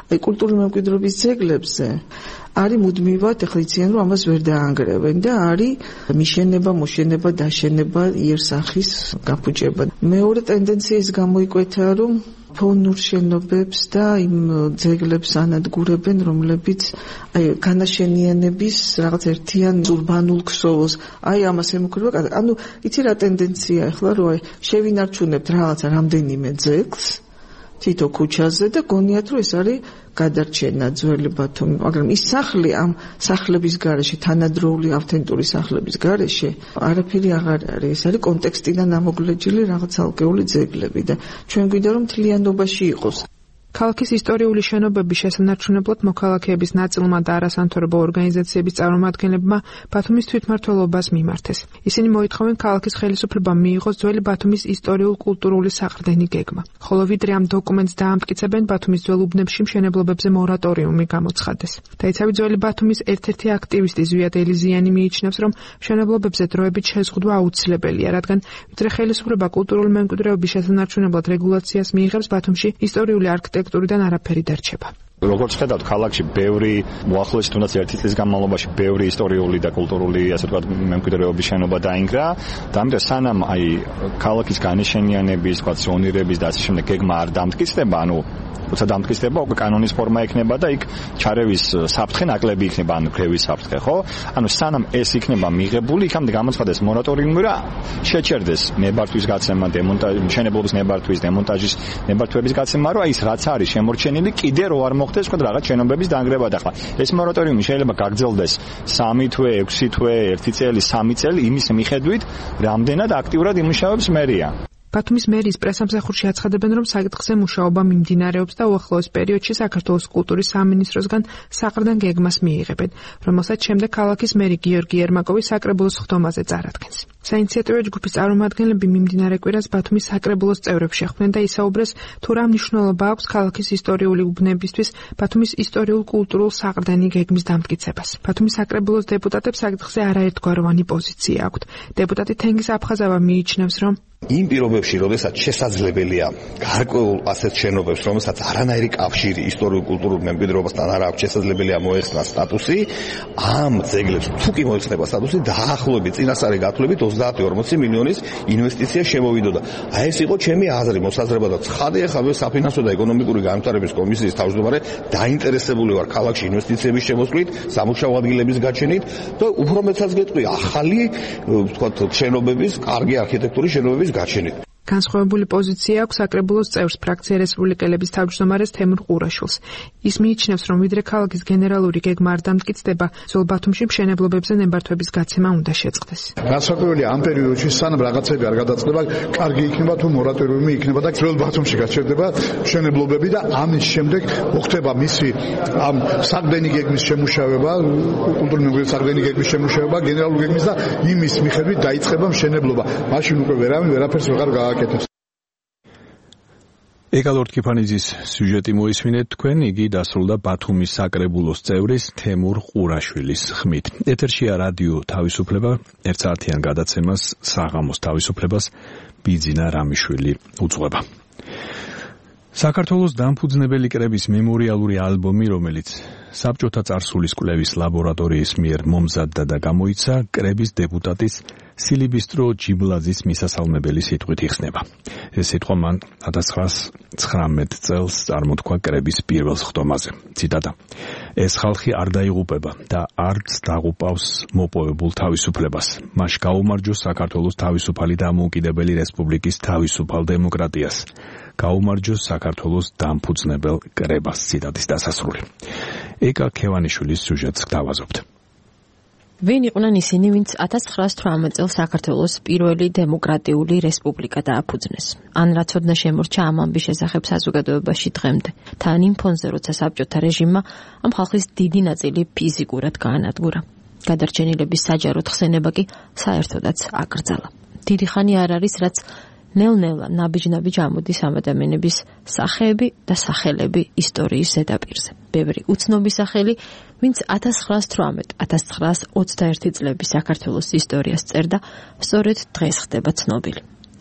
Speaker 10: აი კულტურული მემკვიდრეობის ძეგლებზე არის მუდმივად ეხლა იციან რომ ამას ვერ დაანგრევენ და არის მიშენება, მოშენება, დაშენება, იერსახის გაფუჭება. მეორე ტენდენცია ის გამოიკვეთა რომ ფონურ შენობებს და იმ ძეგლებს ანადგურებენ, რომლებიც აი განაშენიანების რაღაც ერთიან ურბანულ ქსოვილს. აი ამას ემუქრება. ანუ იცი რა ტენდენცია ახლა რომ აი შევინარჩუნებთ რაღაცა რამდენიმე ძეგლს თითო ქუჩაზე და გონიათ რომ ეს არის გადარჩენა ძველი ბათუმი, მაგრამ ის სახლი ამ სახლების გარეშე, თანადროული ავთენტური სახლების გარეშე არაფერი აღარ არის. ეს არის კონტექსტიდან ამოგლეჯილი რაღაც ალგეული ძეგლები და ჩვენ გვინდა რომ მთლიანობაში იყოს.
Speaker 8: ქალაქის ისტორიული შენობების შესანარჩუნებლად მოქალაქეების ნაწილმა და არასამთავრობო ორგანიზაციების წარმომადგენლებმა ბათუმის თვითმმართველობას მიმართეს. ისინი მოითხოვენ ქალაქის ხელისუფლებამ მიიღოს ძველი ბათუმის ისტორიულ-კულტურული საყრდენი გეგმა. ხოლო ვიდრე ამ დოკუმენტს დაამტკიცებენ, ბათუმის ძველ უბნებში მშენებლობებზე მორატორიუმი გამოცხადეს. დაიცავი ძველი ბათუმის ერთ-ერთი აქტივისტი ზვიად ელიზიანი მიიჩნევს, რომ მშენებლობებზე დროებით შეზღუდვა აუცილებელია, რადგან ვიდრე ხელისუფლება კულტურული მემკვიდრეობის შესანარჩუნებლად რეგულაციას მიიღებს, ბათუმში ისტორიული არქიტექტურიდან არაფერი დარჩება.
Speaker 12: როგორც ხედავთ, ქალაქში ბევრი უახლოესი თუნდაც ერთი წლის განმავლობაში ბევრი ისტორიული და კულტურული, ასე ვთქვათ, მემკვიდრეობის შენობა დაინგრა და ამიტომ სანამ აი ქალაქის განაშენიანების, ვთქვათ, ზონირების და ასე შემდეგ გეგმა არ დამტკიცდება, ანუ როცა დამტკიცდება, უკვე კანონის ფორმა ექნება და იქ ჩარევის საფრთხე ნაკლები იქნება, ანუ გრევის საფრთხე, ხო? ანუ სანამ ეს იქნება მიღებული, იქამდე გამოცხადეს მორატორიუმი და შეჩერდეს ნებართვის გაცემა, დემონტაჟი, მშენებლობის ნებართვის, დემონტაჟის ნებართვების გაცემა, რომ აი ეს რაც არის შემორჩენილი, კიდე რო არ მოხდეს, ვთქვათ, რაღაც შენობების დანგრევა და ახლა ეს მორატორიუმი შეიძლება გაგრძელდეს სამი თვე, ექვსი თვე, ერთი წელი, სამი წელი, იმის მიხედვით, რამდენად აქტიურად იმუშავებს მერია.
Speaker 8: ბათუმის მერის პრესამსახურში აცხადებენ, რომ საკითხზე მუშაობა მიმდინარეობს და უახლოეს პერიოდში საქართველოს კულტურის სამინისტროსგან საყრდენ გეგმას მიიღებენ, რომელსაც შემდეგ ქალაქის მერი გიორგი ერმაკოვი საკრებულოს ხდომაზე წარადგენს. საინიციატივო ჯგუფის წარმომადგენლები მიმდინარე კვირას ბათუმის საკრებულოს წევრებს შეხვდნენ და ისაუბრეს, თუ რა მნიშვნელობა აქვს ქალაქის ისტორიული უბნებისთვის ბათუმის ისტორიულ-კულტურულ საყრდენი გეგმის დამტკიცებას. ბათუმის საკრებულოს დეპუტატებს საკითხზე არაერთგვაროვანი პოზიცია აქვთ. დეპუტატი თენგიზ აფხაზავა მიიჩნევს, რომ
Speaker 13: იმ პირობებში, როდესაც შესაძლებელია გარკვეულ ასეთ შენობებს, რომელსაც არანაირი კავშირი ისტორიულ-კულტურულ მემკვიდრეობასთან არ აქვს, შესაძლებელია მოეხსნა სტატუსი, ამ ძეგლებს თუ კი მოეხსნება სტატუსი, დაახლოებით წინასწარი გათვლებით ოცდაათი ორმოცი მილიონის ინვესტიცია შემოვიდოდა. აი ეს იყო ჩემი აზრი, მოსაზრება და ცხადია, ხავე საფინანსო და ეკონომიკური განვითარების კომისიის თავმჯდომარე დაინტერესებული ვარ ქალაქში ინვესტიციების შემოსვლით, სამუშაო ადგილების გაჩენით და უფრო მეცაც გეტყვი ახალი, ვთქვათ, შენობების, კარგი არქიტექტურის შენობების გაჩენით.
Speaker 8: განსხვავებული პოზიცია აქვს საკრებულოს წევრს ფრაქცია რესპუბლიკელების თავმჯდომარეს თემურ ყურაშვილს. ის მიიჩნევს, რომ ვიდრე ქალაქის გენერალური გეგმა არ დამტკიცდება, ძველ ბათუმში მშენებლობებზე ნებართვების გაცემა უნდა შეწყდეს.
Speaker 14: განსაკუთრებით ამ პერიოდში სანამ რაღაცები არ გადაწყდება, კარგი იქნება თუ მორატორიუმი იქნება და ძველ ბათუმში გაჩერდება მშენებლობები და ამის შემდეგ მოხდება მისი ამ საყრდენი გეგმის შემუშავება, კულტურული მემკვიდრეობის საყრდენი გეგმის შემუშავება, გენერალური გეგმის და იმის მიხედვით დაიწყება მშენებლობა. მაშინ უკვე ვერავინ ვერაფერს ვეღარ გააკეთებს.
Speaker 2: ეკალორდ კიფანიძის სიუჟეტი მოისმინეთ თქვენ, იგი დასრულდა ბათუმის საკრებულოს წევრის თემურ ყურაშვილის ხმით. ეთერშია რადიო თავისუფლება, ერთ საათიან გადაცემას საღამოს თავისუფლებას ბიძინა რამიშვილი უძღვება. საქართველოს დამფუძნებელი კრების მემორიალური ალბომი, რომელიც საბჭოთა წარსულის კვლევის ლაბორატორიის მიერ მომზადდა და გამოიცა, კრების დეპუტატის სილიბისტრო ჯიბლაძის მისასალმებელი სიტყვით იხსნება. ეს სიტყვა მან ათას ცხრაასი ცხრამეტ წელს წარმოთქვა კრების პირველ ხდომაზე. ციტატა: ეს ხალხი არ დაიღუპება და არც დაღუპავს მოპოვებულ თავისუფლებას. მას გაუმარჯოს საქართველოს თავისუფალი დამოუკიდებელი რესპუბლიკის თავისუფალ დემოკრატიას. გაუმარჯოს საქართველოს დამფუძნებელ კრებას. ციტატის დასასრული. ეკა ქევანიშვილის სიუჟეტს გავაზობთ.
Speaker 15: ვინ იყვნენ ისინი, ვინც ათას ცხრაასი თვრამეტ წელს საქართველოს პირველი დემოკრატიული რესპუბლიკა დააფუძნეს? ან რა ცოდნა შემორჩა ამ ამბის შესახებ საზოგადოებაში დღემდე? თან იმ ფონზე, როცა საბჭოთა რეჟიმმა ამ ხალხის დიდი ნაწილი ფიზიკურად გაანადგურა. გადარჩენილების საჯაროდ ხსენება კი საერთოდაც აკრძალა. დიდი ხანი არ არის, რაც ნელ-ნელა ნაბიჯ-ნაბიჯ ამოდის ამ ადამიანების სახეები და სახელები ისტორიის ზედაპირზე. ბევრი უცნობი სახელი, ვინც ათას ცხრაასი თვრამეტ ათას ცხრაასი ოცდაერთი წლების საქართველოს ისტორიას წერდა, სწორედ დღეს ხდება ცნობილი.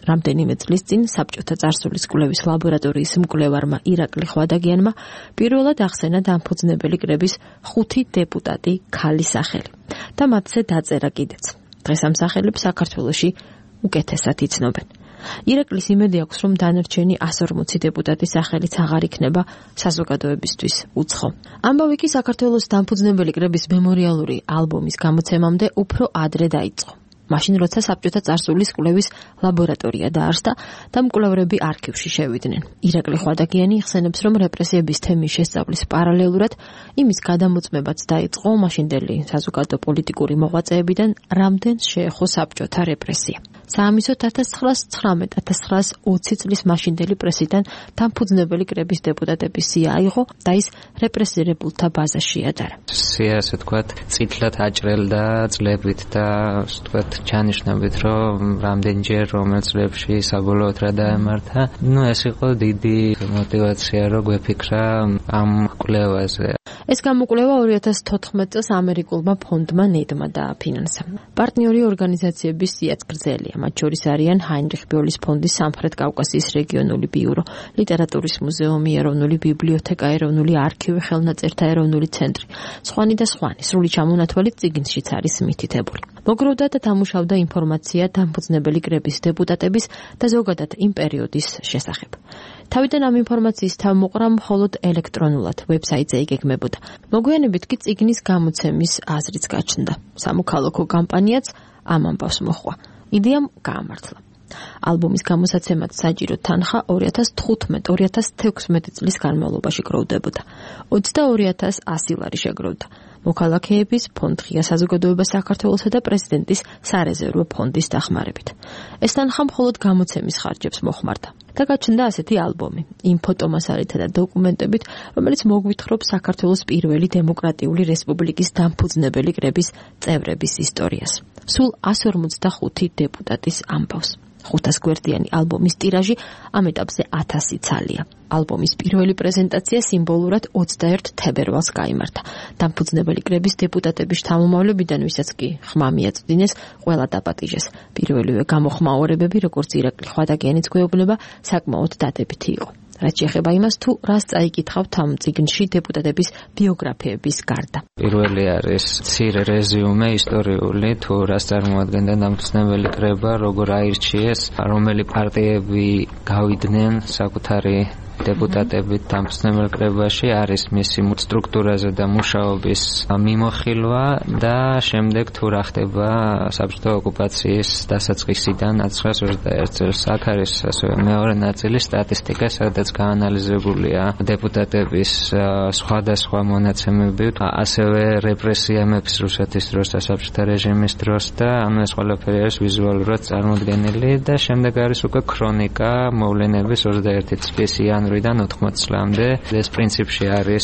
Speaker 15: რამდენიმე წლის წინ საბჭოთა წარსულის კვლევის ლაბორატორიის მკვლევარმა ირაკლი ხვადაგიანმა პირველად ახსენა დამფუძნებელი კრების ხუთი დეპუტატი ქალის სახელი და მათზე დაწერა კიდეც. დღეს ამ სახელებს საქართველოში უკეთესად იცნობენ. ირაკლის იმედი აქვს, რომ დანარჩენი εκατს ორმოცი დეპუტატის სახელიც აღარ იქნება საზოგადოებისთვის უცხო. ამბავი კი საქართველოს დამფუძნებელი კრების მემორიალური ალბომის გამოცემამდე უფრო ადრე დაიწყო. მაშინ როცა საბჭოთა წარსულის კვლევის ლაბორატორია დაარსდა და მკვლევრები არქივში შევიდნენ. ირაკლი ხვადაგიანი იხსენებს, რომ რეპრესიების თემის შესწავლის პარალელურად იმის გადამოწმებაც დაიწყო მაშინდელი საზოგადო-პოლიტიკური მოღვაწეებიდან, რამდენს შეეხო საბჭოთა რეპრესია. საამისოდ ათას ცხრაას ცხრამეტ - ათას ცხრაას ოცი წლის მაშინდელი პრესიდან დამფუძნებელი კრების დეპუტატების სია აიღო და ის რეპრესირებულთა ბაზაში ადარა.
Speaker 16: სია, ასე ვთქვათ, წითლად აჭრელდა წლებით და ასე ვთქვათ, ჩანიშნებით, რომ რამდენჯერ რომელ წლებში საბოლოოდ რა დაემართა. ნუ ეს იყო დიდი мотиваცია, რომ გვეფიქრა ამ კვლევაზე.
Speaker 15: ეს გამოკვლევა ორი ათას თოთხმეტ წელს ამერიკულმა ფონდმა ნედმა დააფინანსა. პარტნიორი ორგანიზაციების სიაც გრძელია, მათ შორის არიან ჰაინრიხ ბოლის ფონდის სამხრეთ კავკასიის რეგიონული ბიურო, ლიტერატურის მუზეუმი, ეროვნული ბიბლიოთეკა, ეროვნული არქივი, ხელნაწერთა ეროვნული ცენტრი, სხვანი და სხვანი. სრული ჩამონათვალი წიგნშიც არის მითითებული. მოგროვდა და დამუშავდა ინფორმაცია დამფუძნებელი კრების დეპუტატების და ზოგადად იმ პერიოდის შესახებ. თავიდან ამ ინფორმაციის თავმოყრა მხოლოდ ელექტრონულად ვებსაიტზე იგეგმებოდა. მოგვიანებით კი წიგნის გამოცემის აზრიც გაჩნდა. სამოქალაქო კამპანიაც ამ ამბავს მოჰყვა. იდეამ გაამართლა. ალბომის გამოსაცემად საჭირო თანხა ორი ათას თხუთმეტ - ორი ათას თექვსმეტი წლის განმავლობაში გროვდებოდა. ოცდაორი ათას ასი ლარი შეგროვდა. მოქალაქეების ფონდ ღია საზოგადოება საქართველოსა და პრეზიდენტის სარეზერვო ფონდის დახმარებით. ეს თანხა მხოლოდ გამოცემის ხარჯებს მოხმარდა. და გაჩნდა ასეთი ალბომი, იმ ფოტომასალითა და დოკუმენტებით, რომელიც მოგვითხრობს საქართველოს პირველი დემოკრატიული რესპუბლიკის დამფუძნებელი კრების წევრების ისტორიას. სულ εκατს ორმოცდახუთი დეპუტატის ამბავს. ხუთას გვერდიანი ალბომის ტირაჟი ამ ეტაპზე ათასი ცალია. ალბომის პირველი პრეზენტაცია სიმბოლურად ოცდაერთ თებერვალს გაიმართა. დამფუძნებელი კრების დეპუტატების შთამომავლებიდან, ვისაც კი ხმა მიაწვდინეს, ყველა დაპატიჟეს. პირველივე გამოხმაურებები, როგორც ირაკლი ხვადაგიანიც გვეუბნება, საკმაოდ დადებითი იყო. რაც შეეხება იმას, თუ რას წაიკითხავთ ამ წიგნში დეპუტატების ბიოგრაფიების გარდა.
Speaker 16: პირველი არის მცირე რეზიუმე ისტორიული, თუ რას წარმოადგენდა დამფუძნებელი კრება, როგორ აირჩიეს, რომელი პარტიები გავიდნენ საკუთარი დეპუტატებით დამფუძნებელ კრებაში, არის მისი სტრუქტურაზე და მუშაობის მიმოხილვა და შემდეგ თუ რა ხდება საბჭოთა ოკუპაციის დასაწყისიდან ათას ცხრაას ოცდაერთ წელს. აქ არის ასევე მეორე ნაწილი სტატისტიკა, სადაც გაანალიზებულია დეპუტატების სხვადასხვა მონაცემები, ასევე რეპრესიამების რუსეთის დროს და საბჭოთა რეჟიმის დროს და ამ ეს ყველაფერი არის ვიზუალურად წარმოდგენილი და შემდეგ არის უკვე ქრონიკა მოვლენების ოცდაერთი წლის იანვრიდან ოთხმოცი წლამდე. ეს პრინციპში არის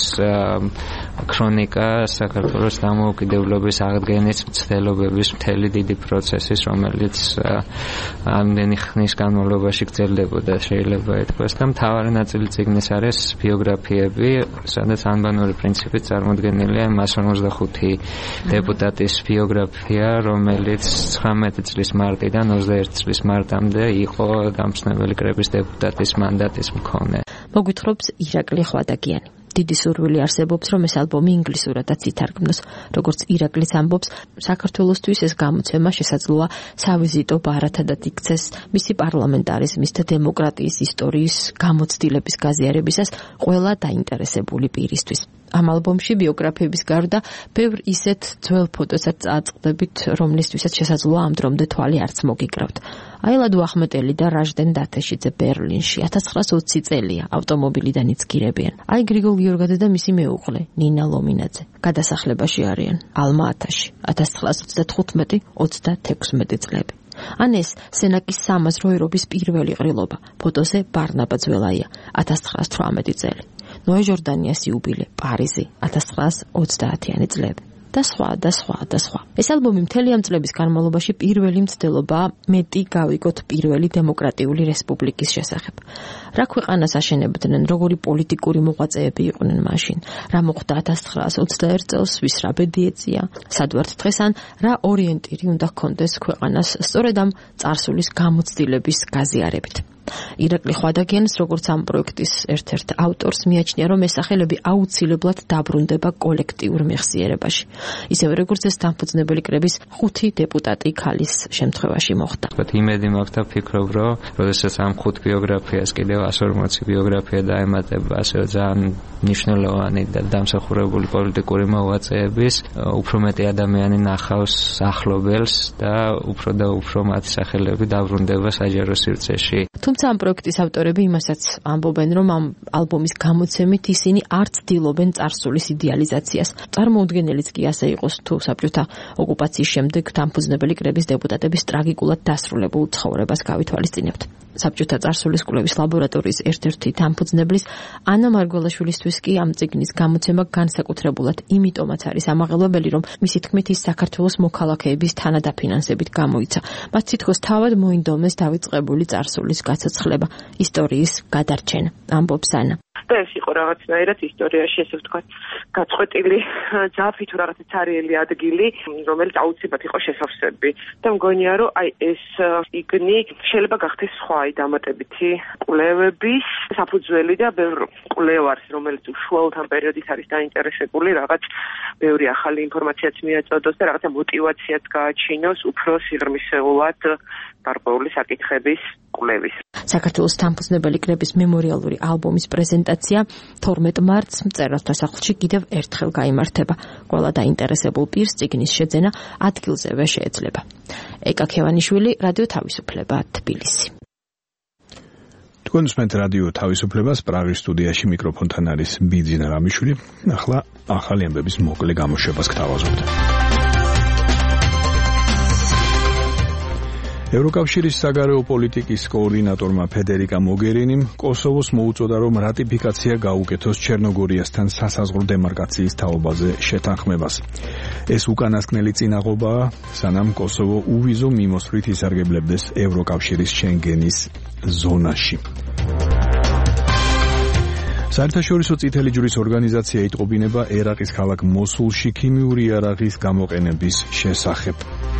Speaker 16: ქრონიკა საქართველოს დამოუკიდებლობის აღდგენის მცდელობების მთელი დიდი პროცესის, რომელიც ამდენი ხნის განმავლობაში გრძელდებოდა, შეიძლება ითქვას და მთავარი ნაწილი წიგნის არის ბიოგრაფიები, სადაც ანბანური პრინციპით წარმოდგენილია εκατს ორმოცდახუთი დეპუტატის ბიოგრაფია, რომელიც ცხრამეტი წლის მარტიდან ოცდაერთი წლის მარტამდე იყო დამფუძნებელი კრების დეპუტატის მანდატის მქონე.
Speaker 15: მოგვითხრობს ირაკლი ხვადაგიანი. დიდი სურვილი არსებობს, რომ ეს ალბომი ინგლისურადაც ითარგმნოს. როგორც ირაკლიც ამბობს, საქართველოსთვის ეს გამოცემა შესაძლოა სავიზიტო ბარათადად იქცეს მისი პარლამენტარიზმის და დემოკრატიის ისტორიის გამოცდილების გაზიარებისას ყველა დაინტერესებული პირისთვის. ამ ალბომში ბიოგრაფიების გარდა ბევრ ისეთ ძველ ფოტოსაც წააწყდებით, რომლისთვისაც შესაძლოა ამ დრომდე თვალი არც მოგიკრავთ. აილადო ახმეტელი და რაჟდენ დათეშიძე ბერლინში ათას ცხრაას ოცი წელია ავტომობილიდან იცგირებიან. აი გრიგოლ გიორგაძე და მისი მეუღლე ნინა ლომინაძე გადასახლებაში არიან ალმა-ათაში ათას ცხრაას ოცდათხუთმეტი ოცდათექვსმეტი წლები. ან ეს სენაკის სამაზრო ერობის პირველი ყრილობა. ფოტოზე ბარნაბა ძველაია ათას ცხრაას თვრამეტი წელი. ნოე ჟორდანიას იუბილე პარიზი ათას ცხრაას ოცდაათიანი წლები. და სხვა და სხვა და სხვა. ეს ალბომი მთელი ამ წლების განმავლობაში პირველი მცდელობა მეტი გავიგოთ პირველი დემოკრატიული რესპუბლიკის შესახებ. რა ქვეყანას აშენებდნენ, როგორი პოლიტიკური მოღვაწეები იყვნენ მაშინ, რა მოხდა ათას ცხრაას ოცდაერთ წელს, ვის რა ბედი ეწია, სად ვართ დღეს ან რა ორიენტირი უნდა ჰქონდეს ქვეყანას სწორედ ამ წარსულის გამოცდილების გაზიარებით. ირაკლი ხვადაგიანის როგორც ამ პროექტის ერთ-ერთ ავტორს მიაჩნია, რომ ეს სახელები აუცილებლად დაბრუნდება კოლექტიურ მეხსიერებაში. ისევე როგორც ეს დამფუძნებელი კრების ხუთი დეპუტატი ქალის შემთხვევაში მოხდა.
Speaker 16: იმედი მაქვს და ფიქრობ, რომ როდესაც ამ ხუთ ბიოგრაფიას კიდევ ასი ორმოცი ბიოგრაფია დაემატება, ასე ძალიან მნიშვნელოვანი და დამსახურებული პოლიტიკური მოღვაწეების, უფრო მეტი ადამიანი ნახავს ახლობელს და უფრო და უფრო მათი სახელები დაბრუნდება საჯარო სივრცეში.
Speaker 15: თუმცა ამ პროექტის ავტორები იმასაც ამბობენ, რომ ამ ალბომის გამოცემით ისინი არ ცდილობენ წარსულის იდეალიზაციას. წარმოუდგენელიც კი ასე იყოს, თუ საბჭოთა ოკუპაციის შემდეგ დამფუძნებელი კრების დეპუტატების ტრაგიკულად დასრულებულ ცხოვრებას გავითვალისწინებთ. საბჭოთა წარსულის კვლევის ლაბორატორიის ერთ-ერთი დამფუძნებლის ანა მარგველაშვილისთვის კი ამ წიგნის გამოცემა განსაკუთრებულად იმიტომაც არის ამაღელვებელი, რომ მისი თქმით ის საქართველოს მოქალაქეების თანადაფინანსებით გამოიცა. მათ თითქოს თავად მოინდომეს დავიწყებული წარსულის გაცოცხლება, ისტორიის გადარჩენა, ამბობს ანა.
Speaker 17: და ეს იყო რაღაცნაირად ისტორიაში, ესე ვთქვათ, გაწყვეტილი ძაფი თუ რაღაცა ცარიელი ადგილი, რომელიც აუცილებლად იყო შესავსები. და მგონია, რომ აი ეს წიგნი შეიძლება გახდეს სხვა აი დამატებითი კვლევების საფუძველი და ბევრ კვლევარს, რომელიც უშუალოდ ამ პერიოდით არის დაინტერესებული, რაღაც ბევრი ახალი ინფორმაციაც მიაწოდოს და რაღაცა მოტივაციაც გააჩინოს უფრო სიღრმისეულად გარკვეული საკითხების კვლევის.
Speaker 15: საქართველოს დამფუძნებელი კრების მემორიალური ალბომის პრეზენტაცია თორმეტ მარტს მწერალთა სახლში კიდევ ერთხელ გაიმართება. ყველა დაინტერესებულ პირს წიგნის შეძენა ადგილზევე შეეძლება. ეკა ქევანიშვილი, რადიო თავისუფლება, თბილისი.
Speaker 2: თქვენ უსმენთ რადიო თავისუფლებას, პრაღის სტუდიაში მიკროფონთან არის ბიძინა რამიშვილი. ახლა ახალი ამბების მოკლე გამოშვებას გთავაზობთ. ევროკავშირის საგარეო პოლიტიკის კოორდინატორმა ფედერიკა მოგერინიმ კოსოვოს მოუწოდა, რომ რატიფიკაცია გაუკეთოს ჩერნოგორიასთან სასაზღვრო დემარკაციის თაობაზე შეთანხმებას. ეს უკანასკნელი წინაღობაა, სანამ კოსოვო უვიზო მიმოსვლით ისარგებლებდეს ევროკავშირის შენგენის ზონაში. საერთაშორისო წითელი ჯვრის ორგანიზაცია იტყობინება ერაყის ქალაქ მოსულში ქიმიური იარაღის გამოყენების შესახებ.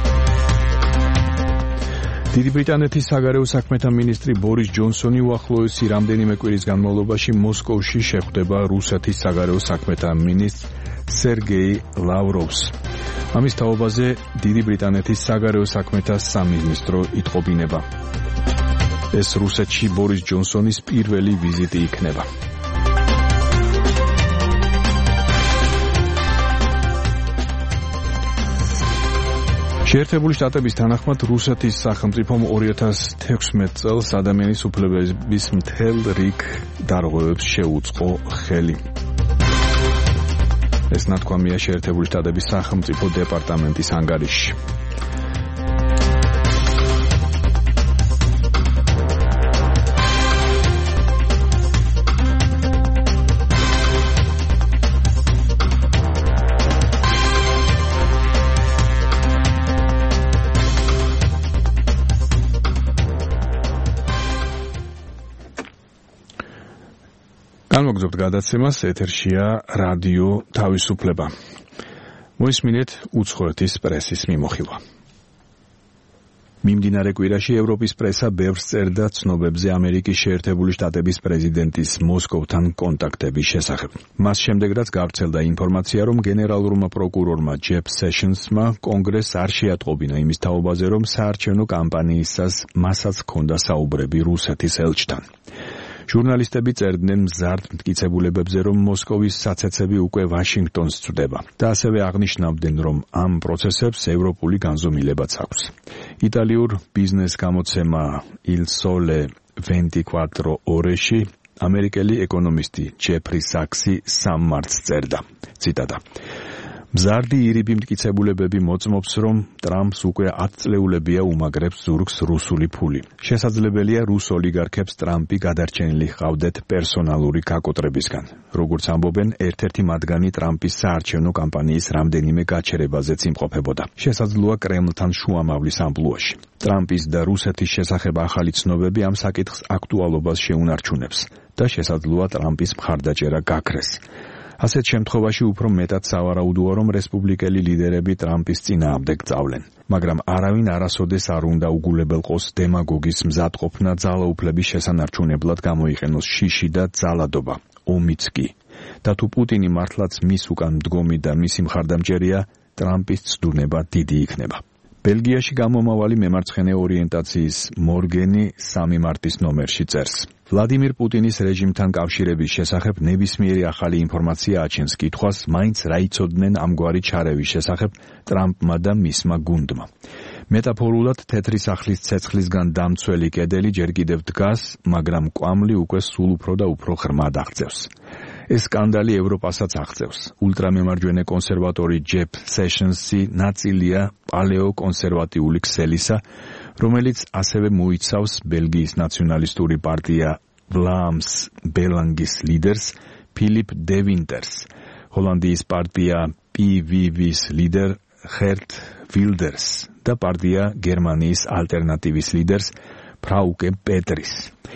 Speaker 2: დიდი ბრიტანეთის საგარეო საქმეთა მინისტრი ბორის ჯონსონი უახლოესი რამდენიმე კვირის განმავლობაში მოსკოვში შეხვდება რუსეთის საგარეო საქმეთა მინისტრ სერგეი ლავროვს. ამის თაობაზე დიდი ბრიტანეთის საგარეო საქმეთა სამინისტრო იტყობინება. ეს რუსეთში ბორის ჯონსონის პირველი ვიზიტი იქნება. შეერთებული შტატების თანახმად რუსეთის სახელმწიფომ ორი ათას თექვსმეტ წელს ადამიანის უფლებების მთელ რიგ დარღვევებს შეუწყო ხელი. ეს ნათქვამია შეერთებული შტატების სახელმწიფო დეპარტამენტის ანგარიშში. განმოგზავნებთ გადაცემას, ეთერშია რადიო თავისუფლება. მოისმინეთ უცხოეთის პრესის მიმოხილვა. მიმდინარე კვირაში ევროპის პრესა ბევრს წერდა ცნობებზე ამერიკის შეერთებული შტატების პრეზიდენტის მოსკოვთან კონტაქტების შესახებ. მას შემდეგ რაც გავრცელდა ინფორმაცია, რომ გენერალურმა პროკურორმა ჯეფ სეშენსმა კონგრესს არ შეატყობინა იმის თაობაზე, რომ საარჩევნო კამპანიისას მასაც ჰქონდა საუბრები რუსეთის ელჩთან. ჟურნალისტები წერდნენ მზარდ მტკიცებულებებზე, რომ მოსკოვის საცეცები უკვე ვაშინგტონს წვდება და ასევე აღნიშნავდნენ, რომ ამ პროცესებს ევროპული განზომილებაც აქვს. იტალიურ ბიზნეს გამოცემა Il Sole ventiquattro Oreში ამერიკელი ეკონომისტი ჯეფრი საქსი სამ მარტს წერდა. ციტატა: მზარდი ირიბი მტკიცებულებები მოწმობს, რომ ტრამპს უკვე ათწლეულებია უმაგრებს ზურგს რუსული ფული. შესაძლებელია რუს ოლიგარქებს ტრამპი გადარჩენილი ჰყავდეთ პერსონალური გაკოტრებისგან. როგორც ამბობენ, ერთ-ერთი მათგანი ტრამპის საარჩევნო კამპანიის რამდენიმე გაჩერებაზეც იმყოფებოდა. შესაძლოა კრემლთან შუამავლის ამპლუაში. ტრამპის და რუსეთის შესახებ ახალი ცნობები ამ საკითხს აქტუალობას შეუნარჩუნებს და შესაძლოა ტრამპის მხარდაჭერა გაქრეს. ასეთ შემთხვევაში უფრო მეტად სავარაუდოა, რომ რესპუბლიკელი ლიდერები ტრამპის წინააღმდეგ წავლენ, მაგრამ არავინ არასოდეს არ უნდა უგულებელყოს დემაგოგის მზადყოფნა ძალაუფლების შესანარჩუნებლად გამოიყენოს შიში და ძალადობა, ომიც კი. და თუ პუტინი მართლაც მის უკან მდგომი და მისი მხარდამჭერია, ტრამპის ცდუნება დიდი იქნება. ბელგიაში გამომავალი მემარცხენე ორიენტაციის მორგენი სამი მარტის ნომერში წერს. ვლადიმირ პუტინის რეჟიმთან კავშირების შესახებ ნებისმიერი ახალი ინფორმაცია აჩენს კითხვას, მაინც რა იცოდნენ ამგვარი ჩარევის შესახებ ტრამპმა და მისმა გუნდმა. მეტაფორულად თეთრი სახლის ცეცხლისგან დამცველი კედელი ჯერ კიდევ დგას, მაგრამ კვამლი უკვე სულ უფრო და უფრო ღრმად აღწევს. ეს სკანდალი ევროპასაც აღწევს. ულტრამემარჯვენე კონსერვატორი ჯეფ სეშენსი ნაწილია პალეო-კონსერვატიული ქსელისა, რომელიც ასევე მოიცავს ბელგიის ნაციონალისტური პარტია ვლამს ბელანგის ლიდერს ფილიპ დე ვინტერს, ჰოლანდიის პარტია პი ვი ვის ლიდერ ხერტ ვილდერს და პარტია გერმანიის ალტერნატივის ლიდერს ფრაუკე პეტრის.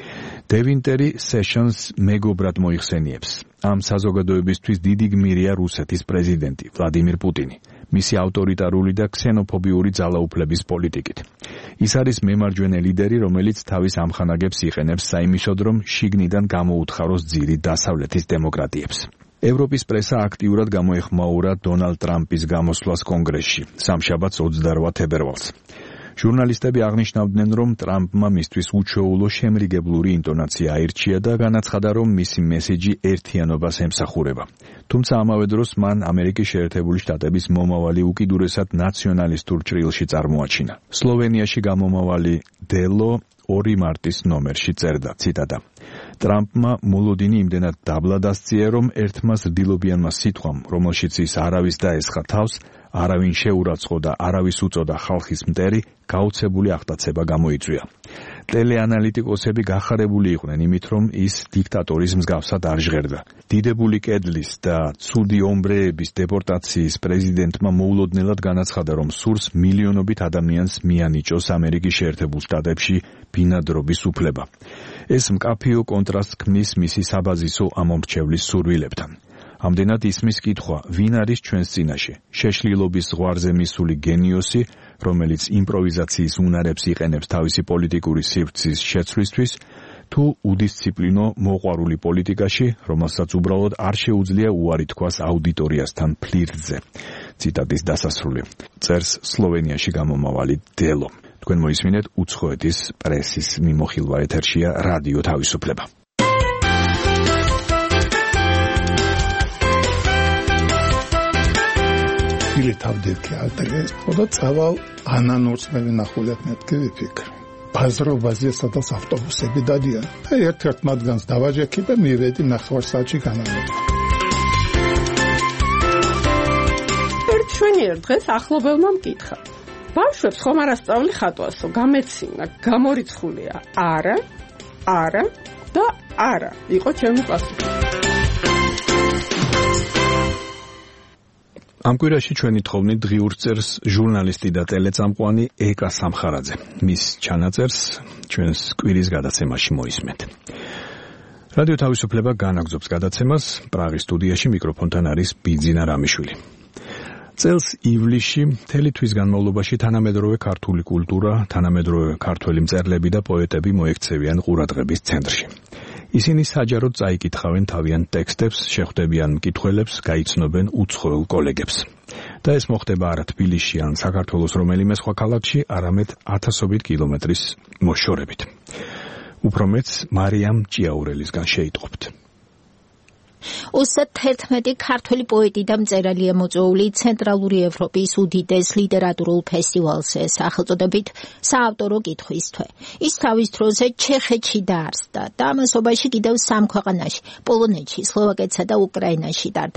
Speaker 2: დე ვინტერი სეშენს მეგობრად მოიხსენიებს. ამ საზოგადოებისთვის დიდი გმირია რუსეთის პრეზიდენტი ვლადიმირ პუტინი, მისი ავტორიტარული და ქსენოფობიური ძალაუფლების პოლიტიკით. ის არის მემარჯვენე ლიდერი, რომელიც თავის ამხანაგებს იყენებს საიმისოდ, რომ შიგნიდან გამოუთხაროს ძირი დასავლეთის დემოკრატიებს. ევროპის პრესა აქტიურად გამოეხმაურა დონალდ ტრამპის გამოსვლას კონგრესში, სამშაბათს ოცდაოთხ თებერვალს. ჟურნალისტები აღნიშნავდნენ, რომ ტრამპმა მისთვის უჩვეულო შემრიგებლური ინტონაცია აირჩია და განაცხადა, რომ მისი მესიჯი ერთიანობას ემსახურება. თუმცა ამავე დროს მან ამერიკის შეერთებული შტატების მომავალი უკიდურესად ნაციონალისტურ ჭრილში წარმოაჩინა. სლოვენიაში გამომავალი დელო ორი მარტის ნომერში წერდა, ციტატა: ტრამპმა მოლოდინი იმდენად დაბლა დასწია, რომ ერთმა ზრდილობიანმა სიტყვამ, რომელშიც ის არავის დაესხა თავს, არავინ შეურაცხო და არავის უწოდა ხალხის მტერი, გაუცებული აღტაცება გამოიწვია. ტელეანალიტიკოსები გახარებული იყვნენ იმით, რომ ის დიქტატორის მსგავსად არ ჟღერდა. დიდებული კედლის და ცუდი ომბრეების დეპორტაციის პრეზიდენტმა მოულოდნელად განაცხადა, რომ სურს მილიონობით ადამიანს მიანიჭოს ამერიკის შეერთებულ შტატებში ბინადრობის უფლება. ეს მკაფიო კონტრასტს ქმნის მისი საბაზისო ამომრჩევლის სურვილებთან. ამდენად ისმის კითხვა, ვინ არის ჩვენს წინაშე? შეშლილობის ზღვარზე მისული გენიოსი, რომელიც იმპროვიზაციის უნარებს იყენებს თავისი პოლიტიკური სივრცის შეცვლისთვის, თუ უდისციპლინო მოყვარული პოლიტიკაში, რომელსაც უბრალოდ არ შეუძლია უარი თქვას აუდიტორიასთან ფლირტზე. ციტატის დასასრული. წერს სლოვენიაში გამომავალი დელო. თქვენ მოისმინეთ უცხოეთის პრესის მიმოხილვა, ეთერშია რადიო თავისუფლება.
Speaker 14: Ili თავდეთქი ალტერეს, ხოდა წავალ ანანორსმელი ნახულეთ მეთქი ვიფიქრე. ბაზრობაზე სადაც ავტობუსები დადიან. და ერთ-ერთ მათგანს დავაჯექი და მივედი ნახევარსაათში განამედა.
Speaker 18: ერთ შვენიერ დღეს ახლობელმა მკითხა. ბავშვებს ხომ არ ასწავლი ხატვასო, გამეცინა, გამორიცხულია. არა, არა და არა. იყო ჩემი პასუხი.
Speaker 2: ამ კვირაში ჩვენი თხოვნით დღიურ წერს ჟურნალისტი და ტელეწამყვანი ეკა სამხარაძე. მის ჩანაწერს ჩვენს კვირის გადაცემაში მოისმენთ. რადიო თავისუფლება განაგრძობს გადაცემას, პრაღის სტუდიაში მიკროფონთან არის ბიძინა რამიშვილი. წელს ივლისში მთელი თვის განმავლობაში თანამედროვე ქართული კულტურა, თანამედროვე ქართველი მწერლები და პოეტები მოექცევიან ყურადღების ცენტრში. ისინი საჯაროდ წაიკითხავენ თავიანთ ტექსტებს, შეხვდებიან მკითხველებს, გაიცნობენ უცხოელ კოლეგებს. და ეს მოხდება არა თბილისში ან საქართველოს რომელიმე სხვა ქალაქში, არამედ ათასობით კილომეტრის მოშორებით. უფრო მეც მარიამ ჭიაურელისგან შეიტყობთ.
Speaker 19: ოცდაერთმეტი ქართველი პოეტი და მწერალია მოწვეული ცენტრალური ევროპის უდიდეს ლიტერატურულ ფესტივალზე სახელწოდებით საავტორო კითხვის თვე. ის თავის დროზე ჩეხეთში დაარსდა და ამასობაში კიდევ სამ ქვეყანაში, პოლონეთში, სლოვაკეთსა და უკრაინაში ტარდება.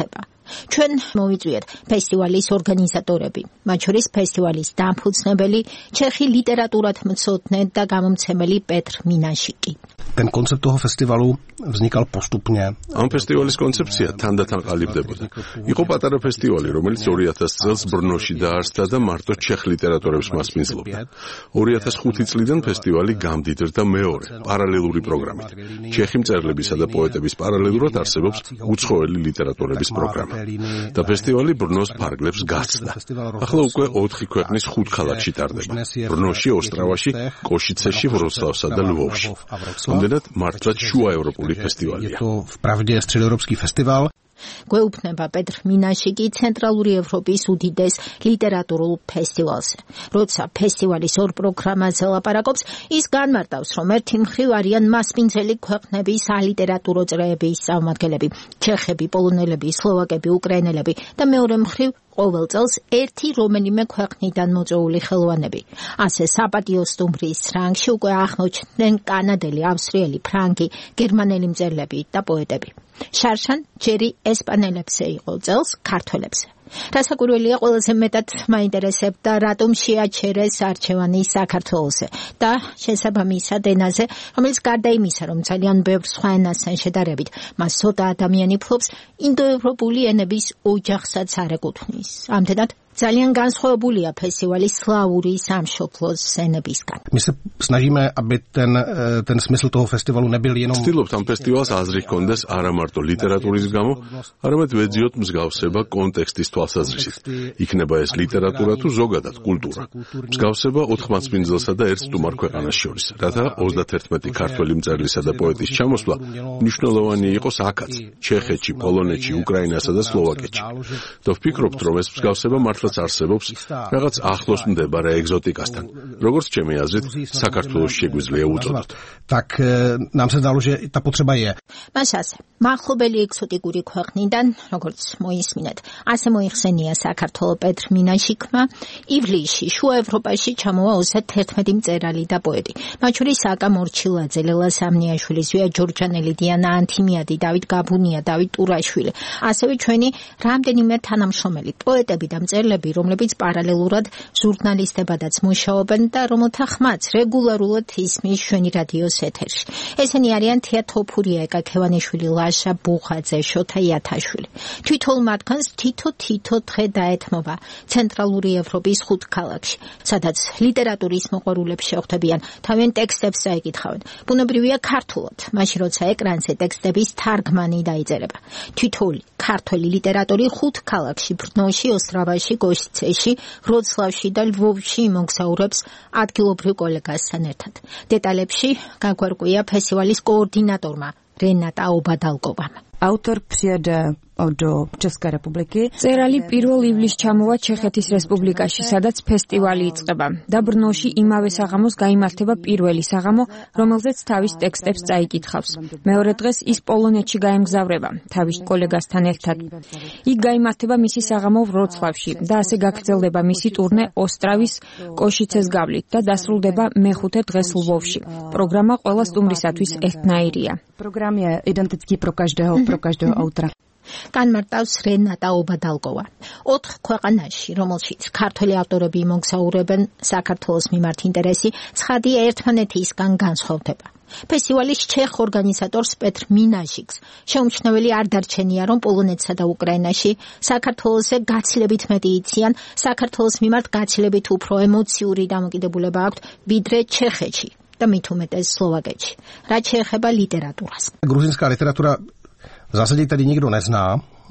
Speaker 19: ჩვენ მოვიწვიეთ ფესტივალის ორგანიზატორები, მათ შორის ფესტივალის დამფუძნებელი ჩეხი ლიტერატურათმცოდნე და გამომცემელი პეტრ მინაშიკი.
Speaker 20: Ten koncept toho festivalu vznikal postupně.
Speaker 1: Am festivalis koncepția თანდათან ყალიბდებოდა. იყო პატარა ფესტივალი, რომელიც ორი ათას წელს ბრნოში დაარსდა და მარტო ჩეხ ლიტერატორებს მასპინძლობდა. ორი ათას ხუთი წლიდან ფესტივალი გამდიდრდა მეორე, პარალელური პროგრამით. ჩეხი მწერლებისა და პოეტების პარალელურად არსებობს უცხოელი ლიტერატურების პროგრამა. და ფესტივალი ბრნოს ფარგლებს გასცდა. ახლა უკვე ოთხი ქვეყნის ხუთ ქალაქში ტარდება. ბრნოში, ოსტრავაში, კოშიცეში, ვროცლავსა და ლვოვში. Ამდენად მართლაც შუაევროპული ფესტივალია.
Speaker 20: Vpravdě středoevropský festival.
Speaker 19: გვეუბნება პეტრ მინაშიკი ცენტრალური ევროპის უდიდეს ლიტერატურულ ფესტივალზე. როცა ფესტივალის ორ პროგრამაზე ლაპარაკობს, ის განმარტავს, რომ ერთი მხრივ არიან მასპინძელი ქვეყნების სალიტერატურო წრეების წარმომადგენლები, ჩეხები, პოლონელები, სლოვაკები, უკრაინელები და მეორე მხრივ ყოველ წელს ერთი რომელიმე ქვეყნიდან მოწვეული ხელოვანები. ასე საპატიო სტუმრის რანგში უკვე აღმოჩნდნენ კანადელი, ავსტრიელი, ფრანგი, გერმანელი მწერლები და პოეტები. შარშან ჯერი ესპანელებზე იყო წელს ქართველებზე. რასაკვირველია, ყველაზე მეტად მაინტერესებდა რატომ შეაჩერეს არჩევანი საქართველოზე და შესაბამისად ენაზე, რომელიც გარდა იმისა, რომ ძალიან ბევრ სხვა ენასთან შედარებით, მას ცოტა ადამიანი ფლობს, ინდოევროპული ენების ოჯახსაც არ ეკუთვნის. ამდენად ძალიან განსხვავებულია ფესტივალის სლავური სამშობლოს ენებისგან.
Speaker 20: My se snažíme, aby ten ten smysl toho festivalu nebyl jenom.
Speaker 1: Ვცდილობთ ამ ფესტივალს აზრი ჰქონდეს არა მარტო ლიტერატურის გამო, არამედ ვეძიოთ მსგავსება კონტექსტის თვალსაზრისით. იქნება ეს ლიტერატურა თუ ზოგადად კულტურა. მსგავსება ოთხ მასპინძელსა და ერთ სტუმარ ქვეყანას შორის, რათა ოცდაერთი ქართველი მწერლისა და პოეტის ჩამოსვლა მნიშვნელოვანი იყოს აქაც, ჩეხეთში, პოლონეთში, უკრაინასა და სლოვაკეთში. და ვფიქრობთ, რომ ეს მსგავსება მართლაც არსებობს რაღაც ახლოს მდებარე ეგზოტიკასთან. როგორც ჩემი აზრით, საქართველოს შეგვიძლია უწოდოთ.
Speaker 20: Tak nám se zdalo, že ta potřeba je.
Speaker 19: მას ასე, მახლობელი ეგზოტიკური ქვეყნიდან, როგორც მოისმინეთ, ასე მოიხსენია საქართველოს პეტრ მინაშიკმა, ივლისში შუა ევროპაში ჩამოვა ოცდაერთი მწერალი და პოეტი. მათ შორის აკა მორჩილაძე, ლელა სამნიაშვილი, ზვია ჯორჯანელი, დიანა ანთიმიადი, დავით გაბუნია, დავით ტურაშვილი, ასევე ჩვენი რამდენიმე თანამშრომელი პოეტები და მწერლები, რომლებიც პარალელურად ჟურნალისტებადაც მუშაობენ და რომელთა ხმაც რეგულარულად ისმის ჩვენი რადიოს ეთერში. ესენი არიან თეატოფურია ეკაქევანიშვილი, ლაშა ბუხაძე, შოთა იათაშვილი. თვითონ მათგანს თითო-თითო დღე დაეთმობა ცენტრალური ევროპის ხუთ ქალაქში, სადაც ლიტერატურის მოყვარულებს შეხვდებიან, თავიანთ ტექსტებს წაიკითხავენ. ბუნებრივია ქართულად, მაშინ როცა ეკრანზე ტექსტების თარგმანი დაიწერება. თითოეული ქართველი ლიტერატორი ხუთ ქალაქში, ბრნოში, ოსტრავაში, კოშიცეში, ვროცლავში და ლვოვში მოგზაურობს ადგილობრივ კოლეგასთან ერთად. დეტალებში გაგვარკვია ფესტივალის კოორდინატორმა რენატა ობადალკოვამ.
Speaker 21: Autor přijede do České republiky.
Speaker 22: წერალი პირველ ივლისს ჩამოვა ჩეხეთის რესპუბლიკაში, სადაც ფესტივალი იწყება. და ბრნოში იმავე საღამოს გაიმართება პირველი საღამო, რომელზეც თავის ტექსტებს წაიკითხავს. მეორე დღეს ის პოლონეთში გაემგზავრება თავის კოლეგასთან ერთად. იქ გაიმართება მისი საღამო ვროცლავში და ასე გაგრძელდება მისი ტურნე ოსტრავის კოშიცეს გავლით და დასრულდება მეხუთე დღეს ლვოვში. პროგრამა ყველა სტუმრისათვის ერთნაირია.
Speaker 21: Program je identický pro každého, pro každého autora.
Speaker 19: განმარტავს რენატა ობადალკოვა. ოთხ ქვეყანაში, რომელშიც ქართველი ავტორები მოგზაურებენ, საქართველოს მიმართ ინტერესი ცხადია ერთმანეთისგან განსხვავდება. ფესტივალის ჩეხ ორგანიზატორს პეტრ მინაშიკს შეუმჩნეველი არ დარჩენია, რომ პოლონეთსა და უკრაინაში საქართველოსზე გაცილებით მეტი იციან, საქართველოს მიმართ გაცილებით უფრო ემოციური დამოკიდებულება აქვთ, ვიდრე ჩეხეთში და მით უმეტეს სლოვაკეთში. რაც შეეხება ლიტერატურას.
Speaker 20: Gruzinská literatura v zásadě tady nikdo nezná.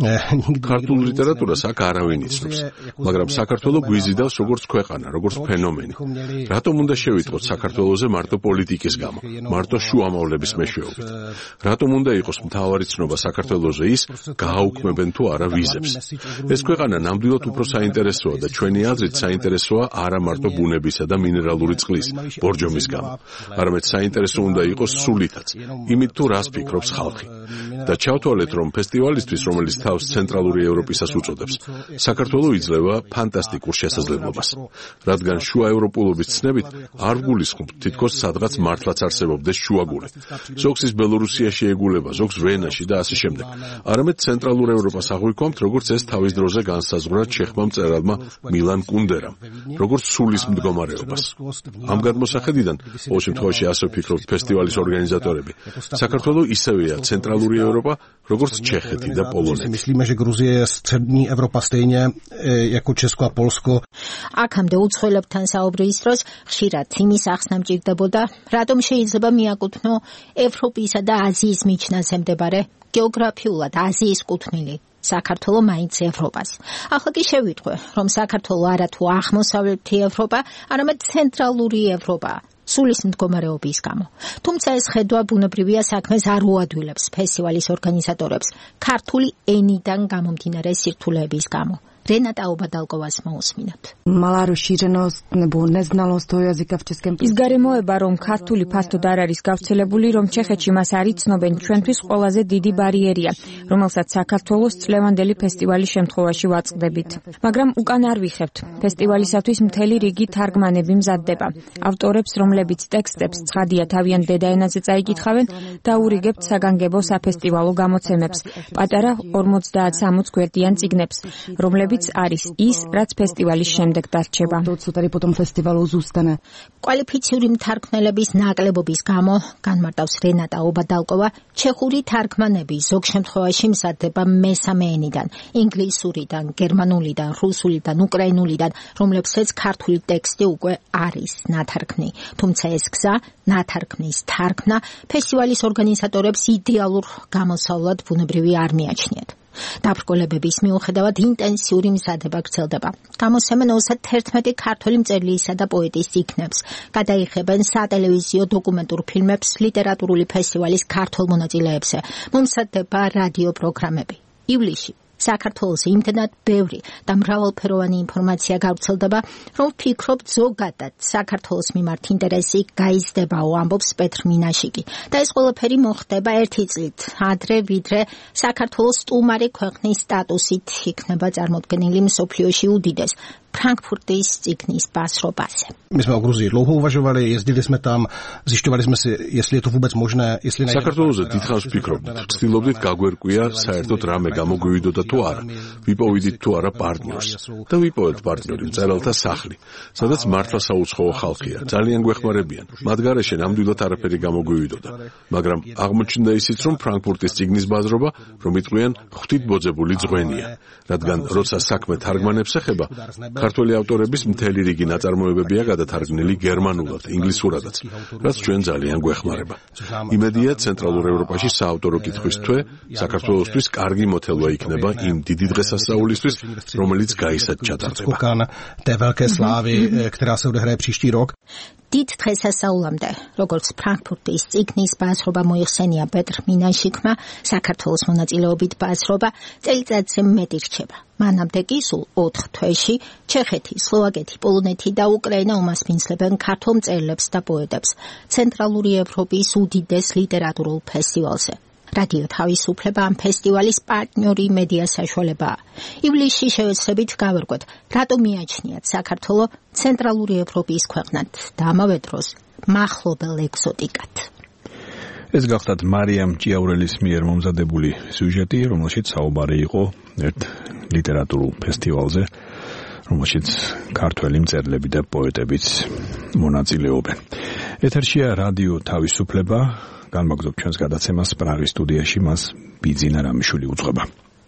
Speaker 1: ქართულ ლიტერატურას აქ არავინ იცნობს, მაგრამ საქართველო გვიზიდავს როგორც ქვეყანა, როგორც ფენომენი. რატომ უნდა შევიტყოთ საქართველოზე მარტო პოლიტიკის გამო, მარტო შუამავლების მეშვეობით? რატომ უნდა იყოს მთავარი ცნობა საქართველოზე ის, გააუქმებენ თუ არა ვიზებს? ეს ქვეყანა ნამდვილად უფრო საინტერესოა და ჩვენი აზრით საინტერესოა არა მარტო ბუნებისა და მინერალური წყლის, ბორჯომის გამო, არამედ საინტერესო უნდა იყოს სულითაც, იმით თუ რას ფიქრობს ხალხი. და ჩავთვალეთ, რომ ფესტივალისთვის, რომელიც თავს ცენტრალური ევროპისას უწოდებს. საქართველო იძლევა ფანტასტიკურ შესაძლებლობას, რადგან შუა ევროპულობის ცნებით არ გულისხმობთ თითქოს სადღაც მართლაც არსებობდეს შუაგული. ზოგს ის ბელორუსიაში ეგულება, ზოგს ვენაში და ასე შემდეგ. არამედ ცენტრალურ ევროპას აღვიქვამთ, როგორც ეს თავის დროზე განსაზღვრა ჩეხმა მწერალმა მილან კუნდერამ, როგორც სულის მდგომარეობას. ამ გადმოსახედიდან, ყოველ შემთხვევაში ასე ვფიქრობთ ფესტივალის ორგანიზატორები, საქართველო ისევეა ცენტრალური ევროპა, როგორც ჩეხეთი და პოლონეთი.
Speaker 20: Myslíme, že Gruzie je střední Evropa stejně jako Česko a Polsko.
Speaker 19: აქამდე უცხოელებთან საუბრის დროს ხშირად იმის ახსნა მჭირდებოდა, რატომ შეიძლება მიაკუთვნო ევროპისა და აზიის მიჯნაზე მდებარე გეოგრაფიულად აზიის კუთვნილი საქართველო მაინც ევროპას. ახლა კი შევიტყვე, რომ საქართველო არა თუ აღმოსავლეთი ევროპა, არამედ ცენტრალური ევროპა. სულის მდგომარეობის გამო. თუმცა ეს ხედვა ბუნებრივია საქმეს არ უადვილებს ფესტივალის ორგანიზატორებს ქართული ენიდან გამომდინარე სირთულეების გამო. Renata Obadalkovas მოусმინოთ.
Speaker 21: Mala rozšířenost nebo neznalost toho jazyka v českém.
Speaker 22: ის გარემოება, რომ ქართული ფართოდ არ არის გავრცელებული, რომ ჩეხეთში მას არ იცნობენ, ჩვენთვის ყველაზე დიდი ბარიერია, რომელსაც საქართველოს წლევანდელი ფესტივალის შემთხვევაში ვაწყდებით. მაგრამ უკან არ ვიხებთ. ფესტივალისათვის მთელი რიგი თარგმანები მზადდება. ავტორებს, რომლებიც ტექსტებს ცხადია თავიანთ დედაენაზე წაიკითხავენ, დაურიგებთ საგანგებო საფესტივალო გამოცემებს, პატარა ორმოცდაათ-სამოცდ გვერდიან წიგნებს, რომლებიც არის ის, რაც ფესტივალის შემდეგ დარჩება.
Speaker 19: კვალიფიციური მთარგმნელების ნაკლებობის გამო, განმარტავს რენატა ობადალკოვა, ჩეხური თარგმანები ზოგ შემთხვევაში მზადდება მესამე ენიდან, ინგლისურიდან, გერმანულიდან, რუსულიდან, უკრაინულიდან, რომლებსაც ქართული ტექსტი უკვე არის ნათარგმნი. თუმცა ეს გზა, ნათარგმნის თარგმნა, ფესტივალის ორგანიზატორებს იდეალურ გამოსავლად ბუნებრივი არ მიაჩნიათ. დაბრკოლებების მიუხედავად ინტენსიური მზადება გრძელდება. გამოსცემენ ოცდაერთმეტი ქართველი მწერლისა და პოეტის წიგნებს, გადაიხებენ სატელევიზიო დოკუმენტურ ფილმებს ლიტერატურული ფესტივალის ქართულ მონაწილეებზე, მომზადდება რადიო პროგრამები. ივლისში საქართველოს იმდენად ბევრი და მრავალფეროვანი ინფორმაცია გავრცელდება, რომ ვფიქრობ ზოგადად საქართველოს მიმართ ინტერესი გაიზრდებაო, ამბობს პეტრ მინაშიკი. და ეს ყველაფერი მოხდება ერთი წლით ადრე, ვიდრე საქართველოს სტუმარი ქვეყნის სტატუსით იქნება წარმოდგენილი მსოფლიოში უდიდეს Frankfurtis цикнис Басробасе.
Speaker 20: My jsme o Gruzii dlouho uvažovali, jezdili jsme tam, zjišťovali jsme si, jestli je to vůbec možné, jestli ne.
Speaker 1: საქართველოზე დიდხანს ვფიქრობდით, ვცდილობდით გაგვერკვია საერთოდ რამე გამოგვივიდოდა თუ არა. ვიპოვიდით თუ არა პარტნიორს. და ვიპოვეთ პარტნიორი მწერალთა სახლი, სადაც მართლა საუცხოო ხალხია. ძალიან გვეხმარებიან. მათ გარეშე ნამდვილად არაფერი გამოგვივიდოდა. მაგრამ აღმოჩნდა ისიც, რომ ფრანკფურტის ციგნის ბაზრობა, რომ იტყვიან, ღვთით ბოძებული ძღვენია, რადგან როცა საქმე თარგმანებს ეხება, ქართველი ავტორების მთელი რიგი ნაწარმოებებია გადათარგმნილი გერმანულად, ინგლისურადაც, რაც ჩვენ ძალიან გვეხმარება. იმედია, ცენტრალურ ევროპაში საავტორო კითხვის თვე საქართველოსთვის კარგი მოთელვა იქნება იმ დიდი დღესასწაულისთვის, რომელიც გაისად ჩატარდება.
Speaker 20: Té velké slávy, která se odehraje příští rok.
Speaker 19: დიდ დღესასწაულამდე, როგორც ფრანკფურტის ციგნის ბაზრობა მოიხსენია პეტრ მინაშიკმა, საქართველოს მონაწილეობით ბაზრობა წელიწადზე მეტი რჩება. მანამდე კი სულ ოთხ თვეში ჩეხეთი, სლოვაკეთი, პოლონეთი და უკრაინა უმასპინძლებენ ქართულ მწერლებს და პოეტებს ცენტრალური ევროპის უდიდეს ლიტერატურულ ფესტივალზე. რადიო თავისუფლება ამ ფესტივალის პარტნიორი მედია საშუალებაა. ივლისში შევეცდებით გავერკვეთ, რატომ მიაჩნიათ საქართველო ცენტრალური ევროპის ქვეყნად და ამავე დროს მახლობელ ეგზოტიკად.
Speaker 2: ეს გახლავთ მარიამ ჭიაურელის მიერ მომზადებული სიუჟეტი, რომელშიც საუბარი იყო ერთ ლიტერატურულ ფესტივალზე, რომელშიც ქართველი მწერლები და პოეტებიც მონაწილეობენ. ეთერშია რადიო თავისუფლება. განმაგზობ ჩვენს გადაცემას პრაღის სტუდიაში, მას ბიძინა რამიშვილი უძღვება.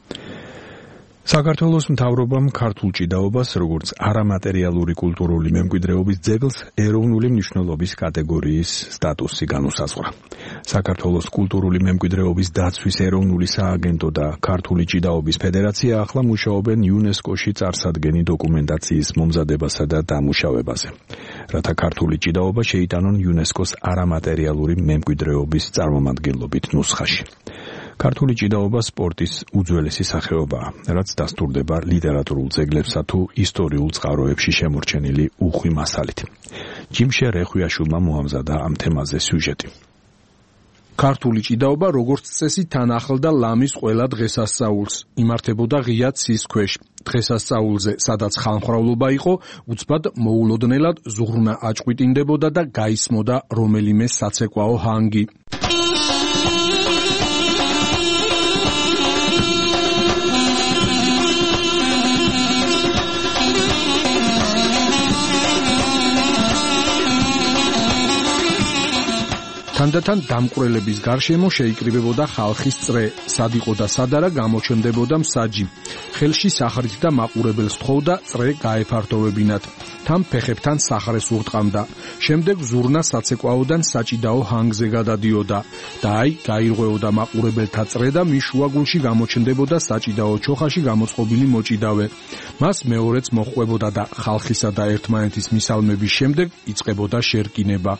Speaker 2: საქართველოს მთავრობამ ქართულ ჭიდაობას, როგორც არამატერიალური კულტურული მემკვიდრეობის ძეგლს, ეროვნული მნიშვნელობის კატეგორიის სტატუსი განუსაზღვრა. საქართველოს კულტურული მემკვიდრეობის დაცვის ეროვნული სააგენტო და ქართული ჭიდაობის ფედერაცია ახლა მუშაობენ იუნესკოში წარსადგენი დოკუმენტაციის მომზადებასა და დამუშავებაზე, რათა ქართული ჭიდაობა შეიტანონ იუნესკოს არამატერიალური მემკვიდრეობის წარმომადგენლობით ნუსხაში. ქართული ჭიდაობა სპორტის უძველესი სახეობაა, რაც დასტურდება ლიტერატურულ ძეგლებსა თუ ისტორიულ წყაროებში შემორჩენილი უხვი მასალით. ჯიმშე რეხვიაშვილმა მოამზადა ამ თემაზე სიუჟეტი. ქართული ჭიდაობა როგორც წესი თან ახლდა ლამის ყველა დღესასწაულს, იმართებოდა ღია ცის ქვეშ. დღესასწაულზე, სადაც ხალხმრავლობა იყო, უცბად მოულოდნელად ზუღრნა აჭყვიტინდებოდა და გაისმოდა რომელიმე საცეკვაო ჰანგი. თანდათან დამკვრელების გარშემო შეიკრიბებოდა ხალხის წრე, სად იყო და სად არა გამოჩნდებოდა მსაჯი. ხელში სახრით და მაყურებელს თხოვდა წრე გაეფართოვებინათ. თან ფეხებთან სახრეს ურტყამდა. შემდეგ ზურნა საცეკვაოდან საჭიდაო ჰანგზე გადადიოდა და აი გაირღვეოდა მაყურებელთა წრე და მის შუაგულში გამოჩნდებოდა საჭიდაო ჩოხაში გამოწყობილი მოჭიდავე. მას მეორეც მოჰყვებოდა და ხალხისა და ერთმანეთის მისალმების შემდეგ იწყებოდა შერკინება.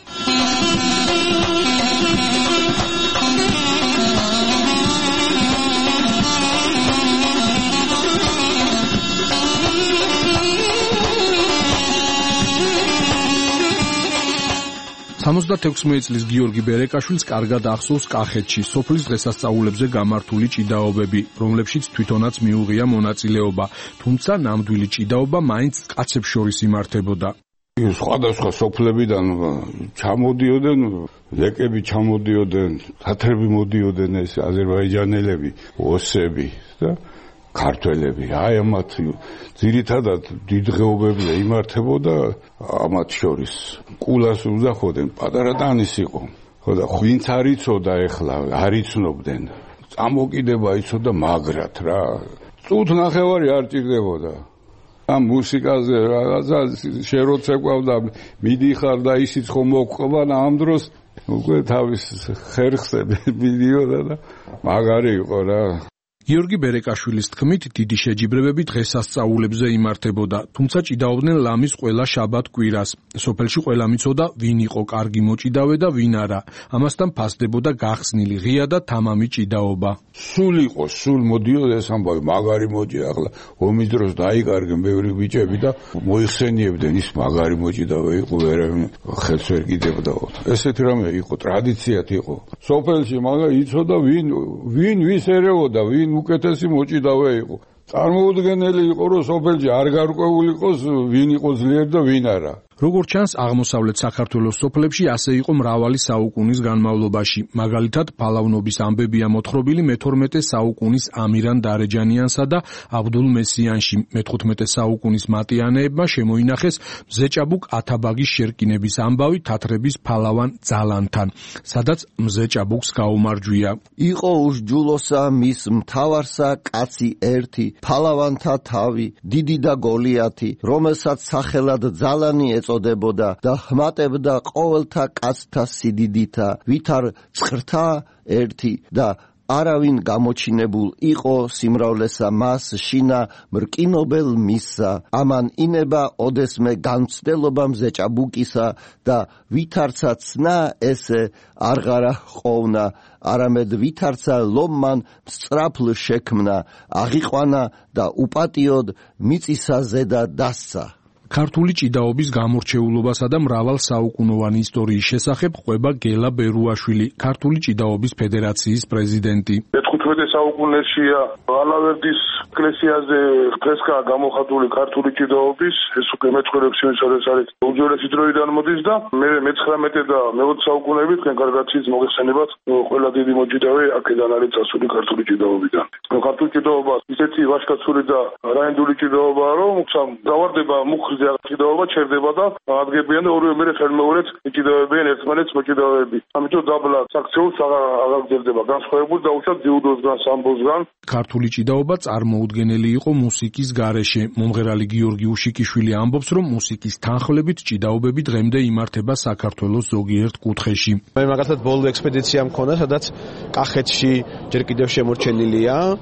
Speaker 2: სამოცდათექვსმეტი წლის გიორგი ბერეკაშვილს კარგად ახსოვს კახეთში სოფლის დღესასწაულებზე გამართული ჭიდაობები, რომლებშიც თვითონაც მიუღია მონაწილეობა, თუმცა ნამდვილი ჭიდაობა მაინც კაცებს შორის იმართებოდა.
Speaker 4: სხვადასხვა სოფლებიდან ჩამოდიოდნენ, ლეკები ჩამოდიოდნენ, თათრები მოდიოდნენ, ეს აზერბაიჯანელები, ოსები და ქართველები. აი ამათ ძირითადად დიდღეობები იმართებოდა ამათ შორის. კულას უძახოდნენ, პატარა ტანის იყო. ხო და ღვინც არ იცოდა ეხლა, არ იცნობდნენ. წამოკიდება იცოდა მაგრად რა. წუთ ნახევარი არ ჭირდებოდა. ამ მუსიკაზე რაღაცა შეროცეკვავდა, მიდიხარ და ისიც ხომ მოყვან ამ დროს უკვე თავის ხერხზე მიდიოდა და მაგარი იყო რა.
Speaker 2: გიორგი ბერეკაშვილის თქმით, დიდი შეჯიბრებები დღესასწაულებზე იმართებოდა, თუმცა ჭიდაობდნენ ლამის ყველა შაბათ კვირას. სოფელში ყველამ იცოდა, ვინ იყო კარგი მოჭიდავე და ვინ არა. ამასთან ფასდებოდა გახსნილი ღია და თამამი ჭიდაობა.
Speaker 4: სულ იყო, სულ მოდიოდა ეს ამბავი, მაგარი მოჭი ახლა ომის დროს დაიკარგენ ბევრი ბიჭები და მოიხსენიებდნენ, ის მაგარი მოჭიდავე იყო, ვერავინ ხელს ვერ კიდებდაო. ესეთი რამე იყო, ტრადიციად იყო. სოფელში მაგა იცოდა, ვინ ვინ ვის ერეოდა, ვინ უკეთესი მოჭიდავე იყო. წარმოუდგენელი იყო, რომ სოფელში არ გარკვეული იყოს, ვინ იყო ძლიერ და ვინ არა.
Speaker 2: როგორც ჩანს, აღმოსავლეთ საქართველოს სოფლებში ასე იყო მრავალი საუკუნის განმავლობაში. მაგალითად, ფალავნობის ამბებია მოთხრობილი მეთორმეტე საუკუნის ამირან დარეჯანიანსა და აბდულ მესიანში. მეთხუთმეტე საუკუნის მატიანეებმა შემოინახეს მზეჭაბუკ ათაბაგის შერკინების ამბავი თათრების ფალავან ძალანთან, სადაც მზეჭაბუკს გაუმარჯვია.
Speaker 5: იყო უსჯულოსა მის მთავარსა კაცი ერთი, ფალავანთა თავი, დიდი და გოლიათი, რომელსაც სახელად ძალანი ეწოდებოდა და ხმატებდა ყოველთა კაცთა სიდიდითა, ვითარ ცხრთა ერთი და არავინ გამოჩინებულ იყო სიმრავლესა მას შინა მრკინობელ მისსა. ამან ინება ოდესმე განცდელობა მზეჭაბუკისა და ვითარცა ცნა ესე არღარა ხოვნა, არამედ ვითარცა ლომმან სწრაფლ შექმნა, აღიყვანა და უპატიოდ მიწისა ზედა დასცა.
Speaker 2: ქართული ჭიდაობის გამორჩეულობასა და მრავალ საუკუნოვანი ისტორიის შესახებ ყვება გელა ბერუაშვილი, ქართული ჭიდაობის ფედერაციის პრეზიდენტი.
Speaker 6: მეთხუთმეტე საუკუნეშია ალავერდის ეკლესიაზე ფრესკა გამოხატული ქართული ჭიდაობის, ეს უკვე მეცხრეებში ეს არის უძველესი დროიდან მოდის და მე მეცხრამეტე და მეოცე საუკუნეები თქვენ კარგად იცით მოგეხსენებათ, ყველა დიდი მოჭიდავე აქედან არის წასული ქართული ჭიდაობიდან. ქართული ჭიდაობა ისეთი ვაჟკაცური და რაინდული ჭიდაობაა, რომ გავარდება მუხლზე ჭიდაობა ჩერდება და ადგებიან და ორივე მერე ხელმეორედ ჭიდაობებიან ერთმანეთს მოჭიდავეები. ამიტომ დაბლა საქციელს აღარ გძებდება განსხვავებული და უშად ძიუდოსგან სამბოსგან.
Speaker 2: ქართული ჭიდაობა წარმოუდგენელი იყო მუსიკის გარეშე. მომღერალი გიორგი უშიკიშვილი ამბობს, რომ მუსიკის თანხლებით ჭიდაობები დღემდე იმართება საქართველოს ზოგიერთ კუთხეში.
Speaker 23: მე მაგალითად ბოლო ექსპედიცია მქონდა, სადაც კახეთში ჯერ კიდევ შემორჩენილია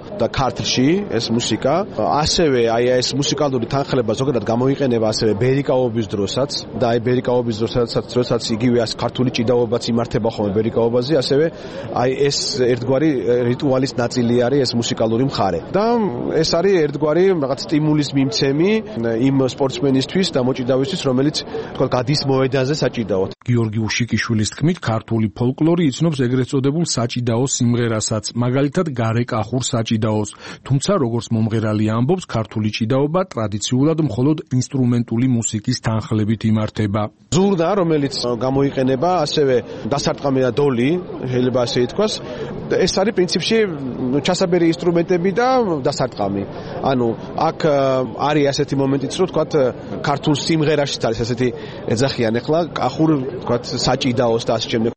Speaker 3: და ქართლში ეს მუსიკა. ასევე აი ეს მუსიკალური თანხლება ზოგადად გამოიყენება ასევე ბერიკაობის დროსაც და აი ბერიკაობის დროსაც დროსაც იგივე as ქართული ჭიდაობაც იმართება ხოლმე ბერიკაობაზე, ასევე აი ეს ერთგვარი რიტუალის ნაწილი არის ეს მუსიკალური მხარე. და ეს არის ერთგვარი რაღაც სტიმულის მიმცემი იმ სპორტსმენისთვის და მოჭიდავისთვის, რომელიც თქო გადის მოედანზე საჭიდაოდ.
Speaker 2: გიორგი უშიკიშვილის თქმით, ქართული ფოლკლორი იცნობს ეგრეთ წოდებულ საჭიდაო სიმღერასაც, მაგალითად გარეკახურ საჭიდაოს. თუმცა როგორც მომღერალი ამბობს, ქართული ჭიდაობა ტრადიციულად მხოლოდ ინსტრუმენტული მუსიკის თანხლებით იმართება.
Speaker 3: ზურდა, რომელიც გამოიყენება, ასევე დასარტყამი და დოლი, შეიძლება ასე ითქვას, ეს არის პრინციპში ჩასაბერი ინსტრუმენტები და დასარტყამი. ანუ აქ არის ასეთი მომენტიც, რომ თქვათ ქართულ სიმღერაშიც არის ასეთი ეძახიან ახლა კახურ თქვათ საჭიდაოს და ასე შემდეგ.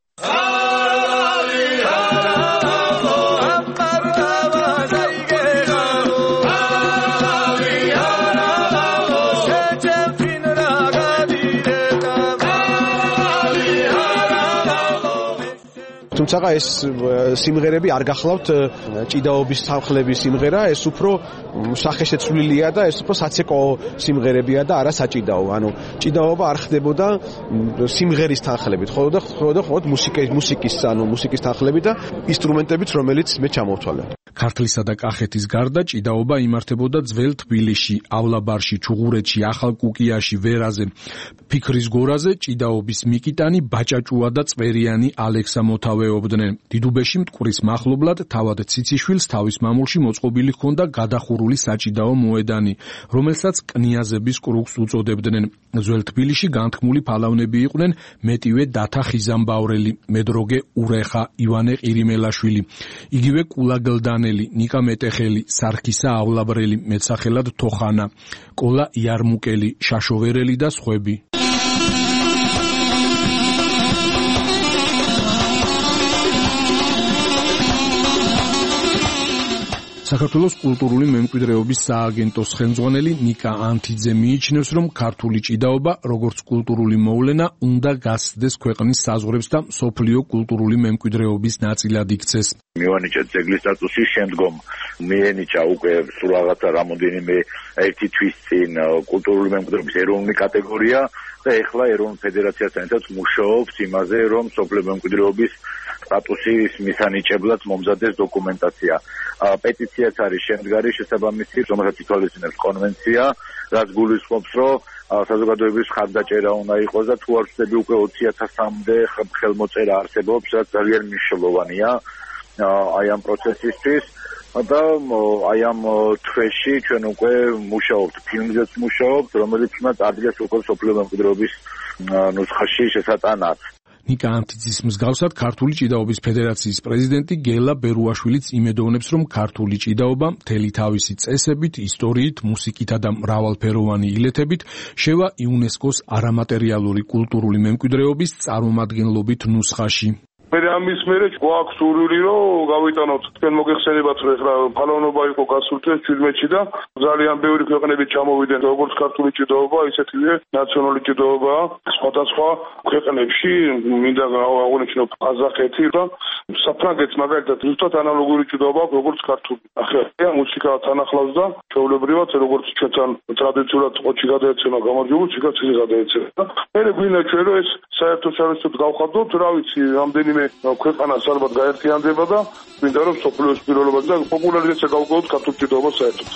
Speaker 3: თუმცა ეს სიმღერები არ გახლავთ ჭიდაობის თანხლების სიმღერა, ეს უფრო სახეშეცვლილია და ეს უფრო საცეკო სიმღერებია და არა საჭიდაო. ანუ ჭიდაობა არ ხდებოდა სიმღერის თანხლებით, ხოლო და ხოლო მუსიკის მუსიკის ანუ მუსიკის თანხლებით და ინსტრუმენტებით, რომელიც მე ჩამოვთვალე.
Speaker 2: ქართლისა და კახეთის გარდა ჭიდაობა იმართებოდა ძველ თბილისში, ავლაბარში, ჩუღურეთში, ახალ კუკიაში, ვერაზე, ფიქრის გორაზე ჭიდაობის მიკიტანი, ბაჭაჭუა და წვერიანი ალექსა მოთავეობდნენ. დიდუბეში მტკვრის მახლობლად თავად ციციშვილს თავის მამულში მოწყობილი ჰქონდა გადახურული საჭიდაო მოედანი, რომელსაც კნიაზების კრუგს უწოდებდნენ. ძველ თბილისში განთქმული ფალავნები იყვნენ მეტივე დათა ხიზამბავრელი, მედროგე ურეხა, ივანე ყირიმელაშვილი, იგივე კულაგლდანელი, ნიკა მეტეხელი, სარქისა ავლაბრელი, მეცახელად თოხანა, კოლა იარმუკელი, შაშოვერელი და სხვები. საქართველოს კულტურული მემკვიდრეობის სააგენტოს ხელმძღვანელი ნიკა ანთიძე მიიჩნევს, რომ ქართული ჭიდაობა, როგორც კულტურული მოვლენა, უნდა გასცდეს ქვეყნის საზღვრებს და მსოფლიო კულტურული მემკვიდრეობის ნაწილად იქცეს.
Speaker 7: მივანიჭა ძეგლის სტატუსის შემდგომ მიენიჭა უკვე სულ რაღაცა რამოდენიმე ერთი თვის წინ კულტურული მემკვიდრეობის ეროვნული კატეგორია და ეხლა ეროვნულ ფედერაციასთან ერთად მუშაობს იმაზე, რომ მსოფლიო მემკვიდრეობის სტატუსის მისანიჭებლად მომზადდეს დოკუმენტაცია. პეტიციაც არის შემდგარი შესაბამისი, რომელსაც ითვალისწინებს კონვენცია, რაც გულისხმობს, რომ საზოგადოების ხარდაჭერა უნდა იყოს და თუ არ ვწდები უკვე ოცი ათასამდე ხელმოწერა არსებობს, რაც ძალიან მნიშვნელოვანია აი ამ პროცესისთვის. და აი ამ თვეში ჩვენ უკვე მუშაობთ, ფილმზეც მუშაობთ, რომელიც უნდა წარდგეს უკვე მსოფლიო მემკვიდრეობის ნუსხაში შესატანად.
Speaker 2: ნიკა ანთიძის მსგავსად ქართული ჭიდაობის ფედერაციის პრეზიდენტი გელა ბერუაშვილიც იმედოვნებს, რომ ქართული ჭიდაობა მთელი თავისი წესებით, ისტორიით, მუსიკითა და მრავალფეროვანი ილეთებით შევა იუნესკოს არამატერიალური კულტურული მემკვიდრეობის წარმომადგენლობით ნუსხაში.
Speaker 23: მე ამის მერე გვაქვს სურვილი, რომ გავიტანოთ თქვენ მოგეხსენებათ, რომ ეხლა ფალავნობა იყო გასულ წელს ჩვიდმეტში და ძალიან ბევრი ქვეყნები ჩამოვიდნენ, როგორც ქართული ჭიდაობა, ისეთივე ნაციონალური ჭიდაობა სხვადასხვა ქვეყნებში, მინდა აღნიშნო ყაზახეთი და საფრანგეთს მაგალითად ზუსტად ანალოგური ჭიდაობა აქვს, როგორც ქართული. ახლა მუსიკა თანახლავს და ჩვეულებრივად, როგორც ჩვენთან ტრადიციულად ყოჩი გადაეცემა გამარჯვებულს, იქაც ის გადაეცემა. მე გვინდა ჩვენ რომ ეს საერთაშორისოდ გავხადოთ, რა ვიცი, რამდენიმე ქვეყანას ალბათ გაერთიანდება და მინდა რომ სოფლიოს პირველობაზე და პოპულარიზაცია გავუკეთოთ ქართულ ჭიდაობას საერთოდ.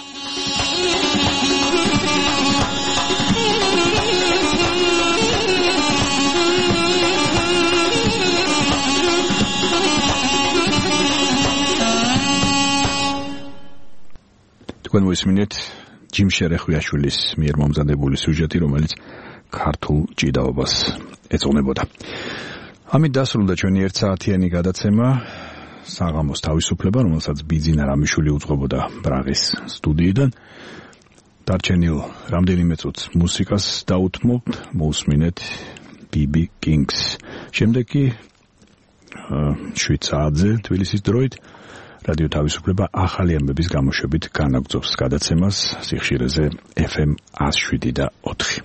Speaker 2: თქვენ მოისმინეთ ჯიმ შერეხვიაშვილის მიერ მომზადებული სიუჟეტი, რომელიც ქართულ ჭიდაობას ეწონებოდა. ამით დასრულდა ჩვენი ერთსაათიანი გადაცემა საღამოს თავისუფლება, რომელსაც ბიძინა რამიშვილი უძღვებოდა ბრაღის სტუდიიდან. დარჩენილ რამდენიმე წუთს მუსიკას დაუთმობთ, მოусმინეთ ბი ბი Kings. შემდეგ კი შვიდ საათზე თბილისის დროით რადიო თავისუფლება ახალი ამბების გამოშვებით განაგრძობს გადაცემას სიხშირეზე ეფ ემ εκατს შვიდი და ოთხი.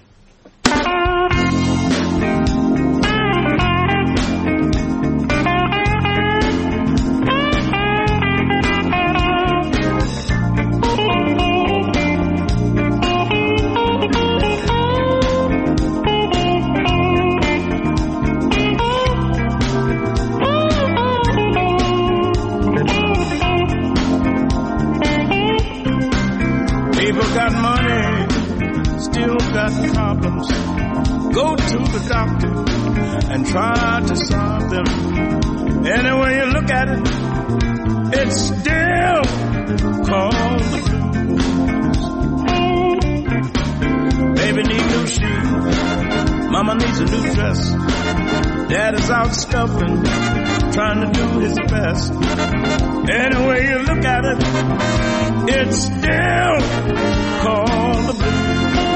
Speaker 9: People got money, still got problems. Go to the doctor and try to solve them. Any way you look at it, it's still called the blues. Baby needs new shoes, mama needs a new dress. Dad is out stuffing, trying to do his best. Any way you look at it, it's still called the blues.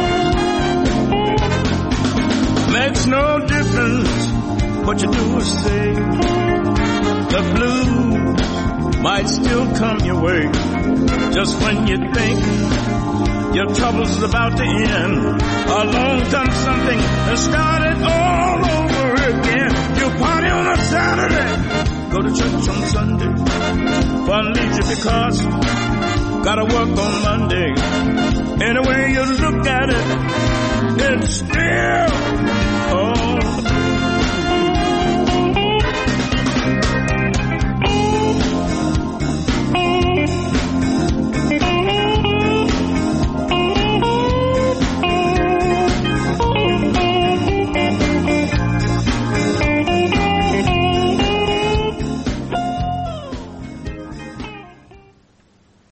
Speaker 9: Makes no difference what you do or say. The blues might still come your way. Just when you think your trouble's about to end, along comes something that started all over again. You party on a Saturday, go to church on Sunday, fun leisure because gotta work on Monday. Any way you look at it, it's still